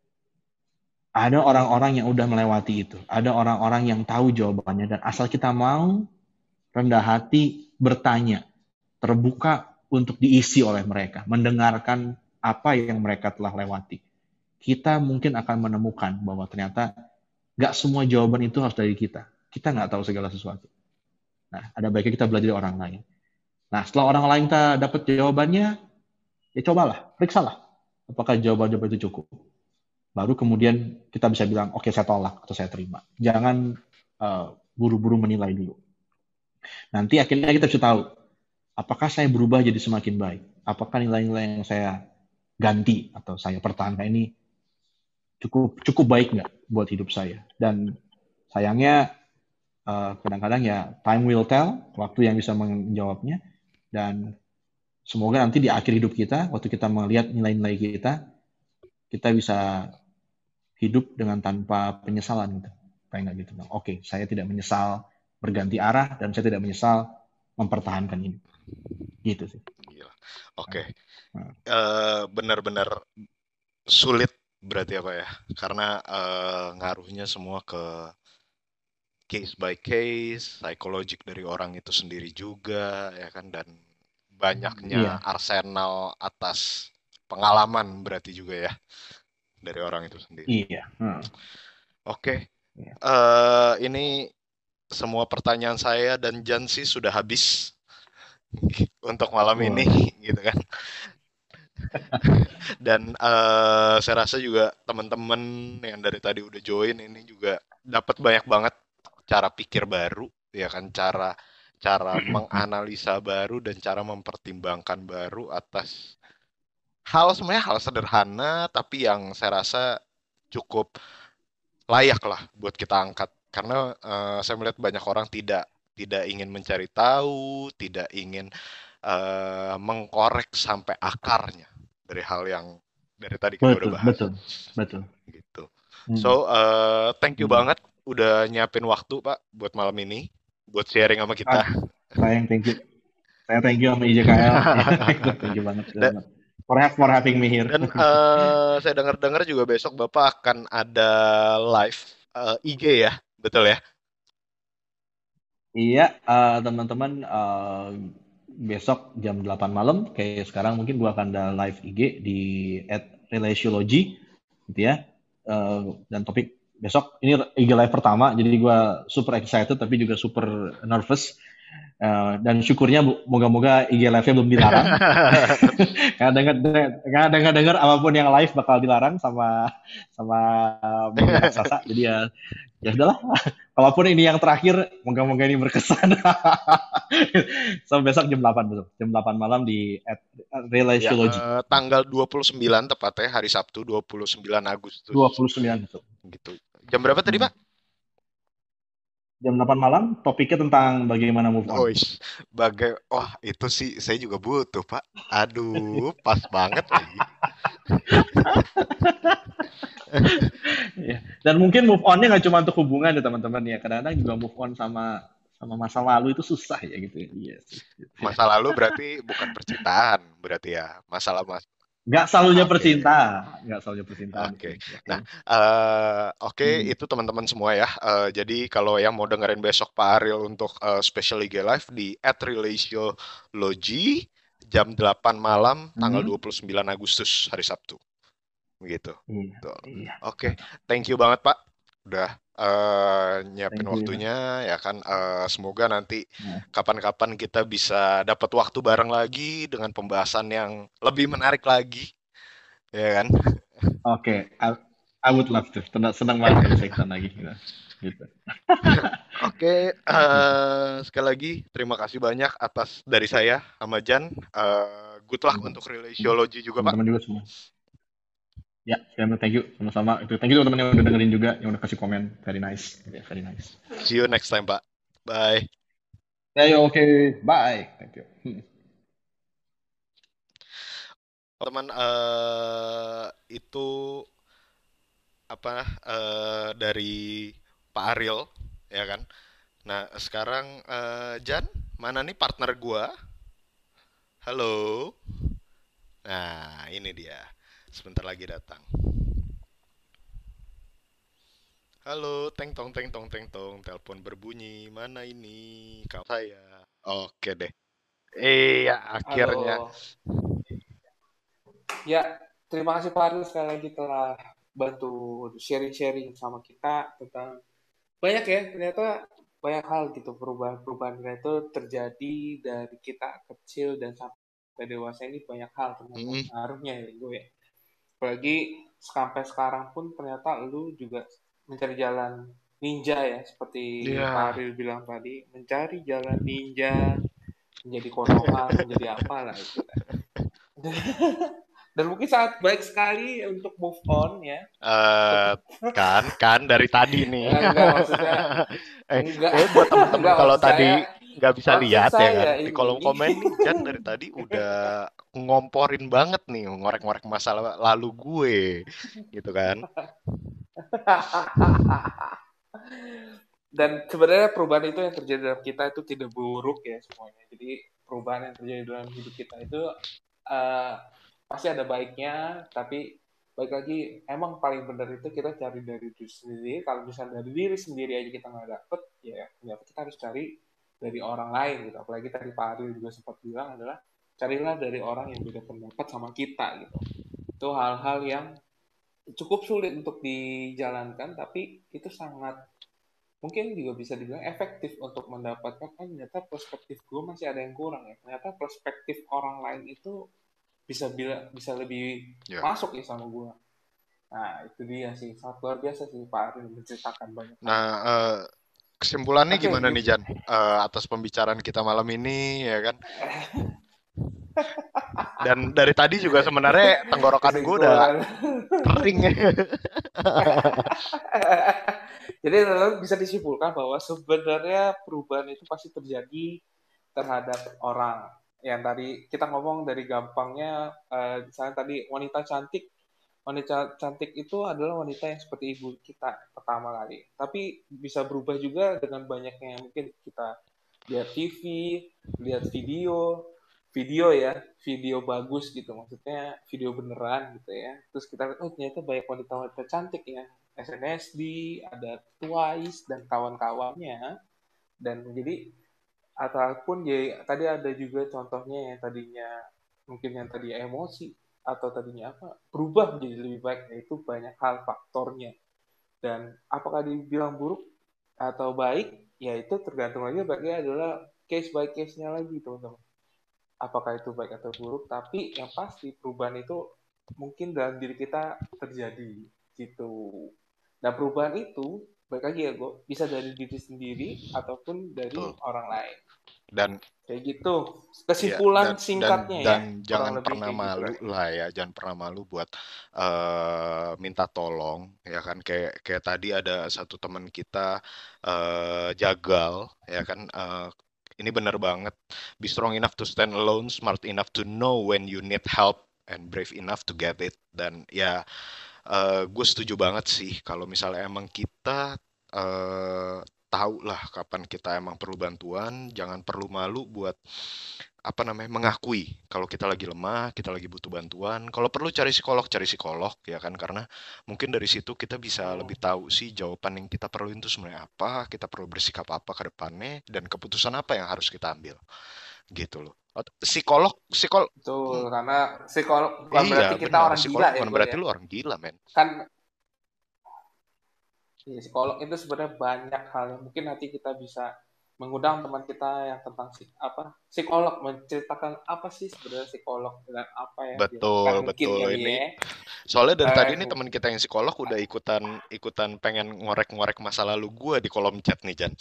Ada orang-orang yang udah melewati itu. Ada orang-orang yang tahu jawabannya. Dan asal kita mau rendah hati bertanya, terbuka untuk diisi oleh mereka, mendengarkan apa yang mereka telah lewati, kita mungkin akan menemukan bahwa ternyata nggak semua jawaban itu harus dari kita. Kita nggak tahu segala sesuatu. Nah, ada baiknya kita belajar dari orang lain. Nah, setelah orang lain kita dapat jawabannya, ya cobalah, periksalah. Apakah jawaban-jawaban itu cukup? Baru kemudian kita bisa bilang, oke, saya tolak atau saya terima. Jangan uh, buru-buru menilai dulu. Nanti akhirnya kita bisa tahu, apakah saya berubah jadi semakin baik? Apakah nilai-nilai yang saya ganti atau saya pertahankan ini cukup cukup baik nggak buat hidup saya? Dan sayangnya uh, kadang-kadang ya time will tell, waktu yang bisa menjawabnya. Dan semoga nanti di akhir hidup kita, waktu kita melihat nilai-nilai kita, kita bisa hidup dengan tanpa penyesalan gitu. Kayak nggak gitu. Oke, okay, saya tidak menyesal berganti arah dan saya tidak menyesal mempertahankan ini. Gitu sih. Gila. Oke. Okay. Nah. Uh, benar-benar sulit berarti apa ya? Karena uh, ngaruhnya semua ke case by case, psikologik dari orang itu sendiri juga, ya kan, dan banyaknya yeah. arsenal atas pengalaman berarti juga ya dari orang itu sendiri. Iya. Yeah. Hmm. Oke, okay. yeah. uh, ini semua pertanyaan saya dan Jan sih sudah habis untuk malam oh. ini, gitu kan. Dan uh, saya rasa juga teman-teman yang dari tadi udah join ini juga dapat banyak banget cara pikir baru, ya kan, cara cara menganalisa baru dan cara mempertimbangkan baru atas hal sebenarnya hal sederhana tapi yang saya rasa cukup layak lah buat kita angkat karena uh, saya melihat banyak orang tidak tidak ingin mencari tahu, tidak ingin uh, mengkorek sampai akarnya dari hal yang dari tadi kita betul, udah bahas. Betul, betul. Gitu. Hmm. So, uh, thank you hmm. banget udah nyiapin waktu Pak buat malam ini, buat sharing sama kita. Ah, saya yang thank you. Saya thank you sama I J K L. Thank you banget. Dan, for, for having me here. Dan uh, saya dengar-dengar juga besok Bapak akan ada live uh, I G ya, betul ya? Iya, uh, teman-teman uh, besok jam delapan malam, kayak sekarang mungkin gua akan ada live I G di at relatiology, gitu ya. Uh, dan topik besok ini I G live pertama, jadi gua super excited tapi juga super nervous. Uh, dan syukurnya moga-moga I G live-nya belum dilarang. Karena dengar karena dengar-dengar apapun yang live bakal dilarang sama sama Bang Raksasa. Jadi ya ya udahlah. Kalaupun ini yang terakhir, moga-moga ini berkesan. So besok jam delapan betul. Jam delapan malam di Relatiology. Ya, uh, tanggal dua puluh sembilan tepatnya hari Sabtu dua puluh sembilan Agustus. dua puluh sembilan betul. Gitu. Jam berapa tadi, Pak? Jam delapan malam, topiknya tentang bagaimana move on. Oh, baga- Wah, itu sih saya juga butuh, Pak. Aduh, pas banget lagi. Ya. Dan mungkin move on-nya nggak cuma untuk hubungan ya teman-teman ya. Kadang-kadang juga move on sama sama masa lalu itu susah ya gitu. Iya sih. Masa lalu berarti bukan percintaan, berarti ya. Masalah mas. Nggak selalunya okay. percintaan, nggak selalunya percintaan. Oke. Okay. Nah, uh, oke okay, hmm. itu teman-teman semua ya. Uh, jadi kalau yang mau dengerin besok Pak Ariel untuk uh, special I G live di at relatiology jam delapan malam hmm. tanggal dua puluh sembilan Agustus hari Sabtu. Begitu. Iya. Oke, okay. Thank you banget Pak. Udah uh, nyiapin Thank waktunya you. Ya kan. Uh, semoga nanti yeah. kapan-kapan kita bisa dapat waktu bareng lagi dengan pembahasan yang lebih menarik lagi, ya kan? Oke, okay. I, I would love to. Senang, senang banget kalau saya kesana lagi. Gitu. Oke, okay. uh, sekali lagi terima kasih banyak atas dari saya sama Jan. Uh, good luck mm-hmm. untuk relatiology juga teman-teman Pak. Juga semua. Ya, thank you sama-sama. Thank you teman-teman yang udah dengerin juga, yang udah kasih komen. Very nice. Yeah, very nice. See you next time, Pak. Bye. Ya, oke. Okay. Bye. Thank you. Hmm. Teman, uh, itu apa uh, dari Pak Ariel, ya kan? Nah, sekarang uh, Jan, mana nih partner gua? Halo. Nah, ini dia. Sebentar lagi datang. Halo, teng tong teng tong teng tong, telepon berbunyi. Mana ini? Kamu saya. Oke deh. Iya, akhirnya. Halo. Ya, terima kasih Pak Ariel sekali lagi telah bantu sharing-sharing sama kita tentang banyak ya, ternyata banyak hal gitu, perubahan-perubahan itu terjadi dari kita kecil dan sampai dewasa ini banyak hal ternyata pengaruhnya ya gue. apalagi sampai sekarang pun ternyata lu juga mencari jalan ninja ya, seperti Iya. Pak Aril bilang tadi, mencari jalan ninja, menjadi Konoha, menjadi apa lah itu. Dan mungkin sangat baik sekali untuk move on ya. Eh, kan, kan dari tadi nih. Ya, enggak maksudnya, Eh, enggak, kayak buat temen-temen enggak kalau maksud tadi saya, nggak bisa maksud lihat ya kan, saya di ini, kolom komen nih Jan dari tadi udah ngomporin banget nih, ngorek-ngorek masalah lalu gue, gitu kan. dan sebenarnya perubahan itu yang terjadi dalam kita itu tidak buruk ya semuanya. Jadi perubahan yang terjadi dalam hidup kita itu uh, pasti ada baiknya, tapi baik lagi emang paling benar itu kita cari dari diri sendiri. Kalau misalnya dari diri sendiri aja kita nggak dapet, ya ternyata kita harus cari dari orang lain gitu. Apalagi tadi Pak Aril juga sempat bilang adalah carilah dari orang yang beda pendapat sama kita gitu. Itu hal-hal yang cukup sulit untuk dijalankan, tapi itu sangat mungkin juga bisa dibilang efektif untuk mendapatkan, kan ternyata perspektif gue masih ada yang kurang ya. Ternyata perspektif orang lain itu bisa bila, bisa lebih Ya. masuk ya sama gue. Nah itu dia sih, sangat luar biasa sih Pak Aril menceritakan banyak. Nah, eh, kesimpulannya Oke, gimana gitu. nih Jan? Eh, atas pembicaraan kita malam ini ya kan? Dan dari tadi juga sebenarnya tenggorokan gue udah Kesimpulan. kering ya. Jadi bisa disimpulkan bahwa sebenarnya perubahan itu pasti terjadi terhadap orang. Yang tadi kita ngomong dari gampangnya, eh, misalnya tadi wanita cantik, wanita cantik itu adalah wanita yang seperti ibu kita pertama kali. Tapi bisa berubah juga dengan banyaknya yang mungkin kita lihat T V, lihat video, video ya, video bagus gitu, maksudnya video beneran gitu ya. Terus kita lihat, oh ternyata banyak wanita-wanita cantik ya, S N S D, ada Twice dan kawan-kawannya, dan menjadi ataupun ya tadi ada juga contohnya yang tadinya mungkin yang tadi emosi atau tadinya apa berubah menjadi lebih baik, yaitu banyak hal faktornya. Dan apakah dibilang buruk atau baik, ya itu tergantung lagi, baiknya adalah case by case-nya lagi teman-teman. Apakah itu baik atau buruk, tapi yang pasti perubahan itu mungkin dalam diri kita terjadi gitu. Dan perubahan itu baik lagi ya gue, bisa dari diri sendiri ataupun dari Betul. orang lain. Dan kayak gitu ya, kesimpulan dan, dan, singkatnya dan ya, jangan kurang lebih pernah kayak gitu malu lah. lah ya, jangan pernah malu buat eh, minta tolong ya kan, kayak kayak tadi ada satu teman kita eh, jagal ya kan. eh, ini benar banget, be strong enough to stand alone, smart enough to know when you need help, and brave enough to get it. Dan ya eh, gue setuju banget sih kalau misalnya emang kita eh, tahu lah kapan kita emang perlu bantuan, jangan perlu malu buat apa namanya mengakui kalau kita lagi lemah, kita lagi butuh bantuan. Kalau perlu cari psikolog, cari psikolog ya kan, karena mungkin dari situ kita bisa Hmm. lebih tahu sih jawaban yang kita perluin itu sebenarnya apa, kita perlu bersikap apa ke depannya, dan keputusan apa yang harus kita ambil gitu loh. Ot- Psikolog, psikolog, Betul, karena psikolog bukan iya berarti kita benar, orang psikolog gila ya bukan gue berarti ya. lu orang gila men. Kan ya, psikolog itu sebenarnya banyak hal yang mungkin nanti kita bisa mengundang teman kita yang tentang psik- apa psikolog, menceritakan apa sih sebenarnya psikolog dan apa yang dilakukan Betul, mungkin betul. kali Ini ya. soalnya dari tadi Eh, nih teman kita yang psikolog udah ikutan ikutan pengen ngorek-ngorek masa lalu gua di kolom chat nih Jan.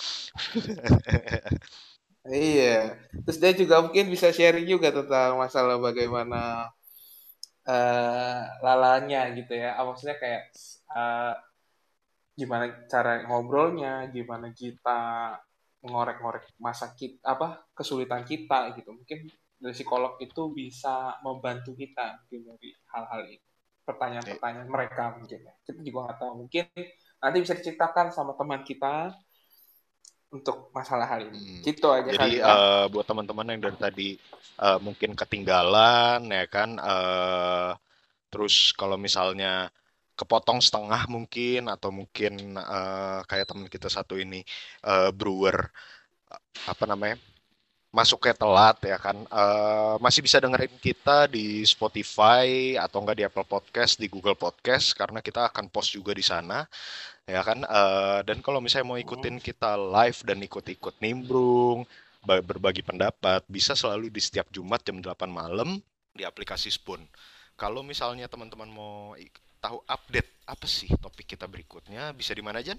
iya. Terus dia juga mungkin bisa sharing juga tentang masalah bagaimana eh lalanya gitu ya. Ah, maksudnya kayak eh, gimana cara ngobrolnya, gimana kita ngorek-ngorek masa kita apa kesulitan kita gitu. Mungkin dari psikolog itu bisa membantu kita mungkin dari hal-hal itu. Nih, Pertanyaan-pertanyaan mereka mungkin ya. Kita juga nggak tahu. Mungkin nanti bisa diceritakan sama teman kita untuk masalah hal ini. mm, Gitu aja jadi kali ya. eh, buat teman-teman yang dari tadi eh, mungkin ketinggalan ya kan, eh, terus kalau misalnya kepotong setengah mungkin, atau mungkin eh, kayak teman kita satu ini eh, brewer apa namanya masuknya telat ya kan. Eh, masih bisa dengerin kita di Spotify atau enggak di Apple Podcast, di Google Podcast, karena kita akan post juga di sana ya kan. Eh, dan kalau misalnya mau Hmm. ikutin kita live dan ikut-ikut nimbrung, ba- berbagi pendapat, bisa selalu di setiap Jumat jam delapan malam di aplikasi Spoon. Kalau misalnya teman-teman mau ik- tahu update apa sih topik kita berikutnya, bisa di mana Jan?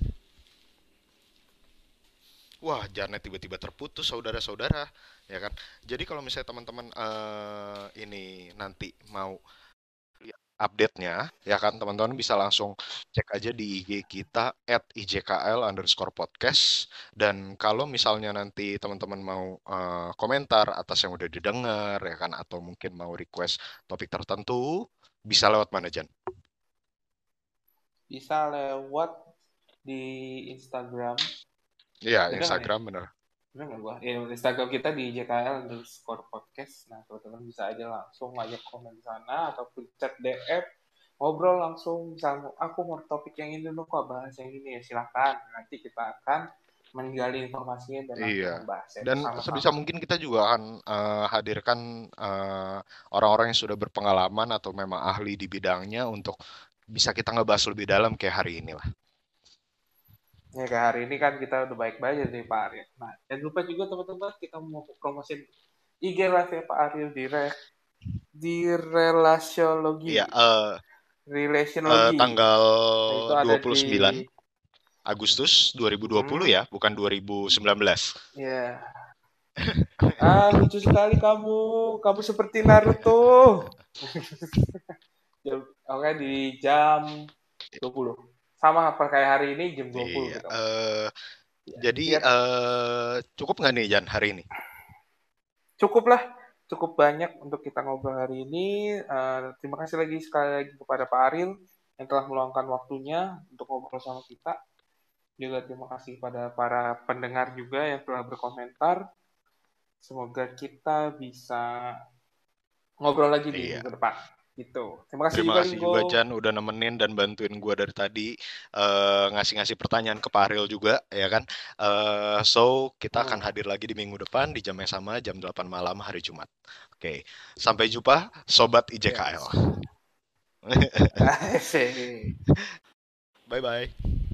Wah, Janet tiba-tiba terputus saudara-saudara, ya kan? Jadi kalau misalnya teman-teman eh, ini nanti mau lihat update-nya, ya kan teman-teman bisa langsung cek aja di I G kita at ijkl underscore podcast. Dan kalau misalnya nanti teman-teman mau eh, komentar atas yang udah didengar, ya kan, atau mungkin mau request topik tertentu, bisa lewat mana Jan? Bisa lewat di Instagram. Iya, Bener nggak ya? Instagram bener. Bener nggak gua? Ya, Instagram kita di J K L underscore podcast. Nah, teman-teman bisa aja langsung aja komen di sana ataupun chat D M, ngobrol langsung. Misal aku mau topik yang ini dulu kok, bahas yang ini ya silakan. Nanti kita akan menggali informasinya dan langsung Iya. membahasnya Dan sebisa bersama-sama. mungkin kita juga akan eh, hadirkan eh, orang-orang yang sudah berpengalaman atau memang ahli di bidangnya untuk bisa kita ngebahas lebih dalam kayak hari ini lah. Ya kayak hari ini kan kita udah baik-baik aja nih Pak Arya. Nah, jangan lupa juga teman-teman kita mau promosin I G live ya Pak Arya di re, di relasiologi, Iya, eh eh, relatiologi. tanggal Nah, itu ada di dua puluh sembilan Agustus dua ribu dua puluh hmm, ya, bukan dua ribu sembilan belas. ya. Ah, lucu sekali kamu. Kamu seperti Naruto. Jam- Oke, di jam dua puluh. Sama apa kayak hari ini jam dua puluh Iya, kita. eh Ya, jadi biar eh cukup nggak nih Jan hari ini? cukup lah, cukup banyak untuk kita ngobrol hari ini. Eh, terima kasih lagi sekali lagi kepada Pak Aril yang telah meluangkan waktunya untuk ngobrol sama kita. Juga terima kasih kepada para pendengar juga yang telah berkomentar. Semoga kita bisa ngobrol lagi di Iya. minggu depan. Gitu. Terima kasih Terima juga kasih juga Linggo. Jan udah nemenin dan bantuin gua dari tadi eh, ngasih-ngasih pertanyaan ke Pak Ariel juga ya kan. Eh, so kita akan Hmm. hadir lagi di minggu depan di jam yang sama jam delapan malam hari Jumat. Oke, sampai jumpa Sobat Ya. I J K L. Asik. Bye bye.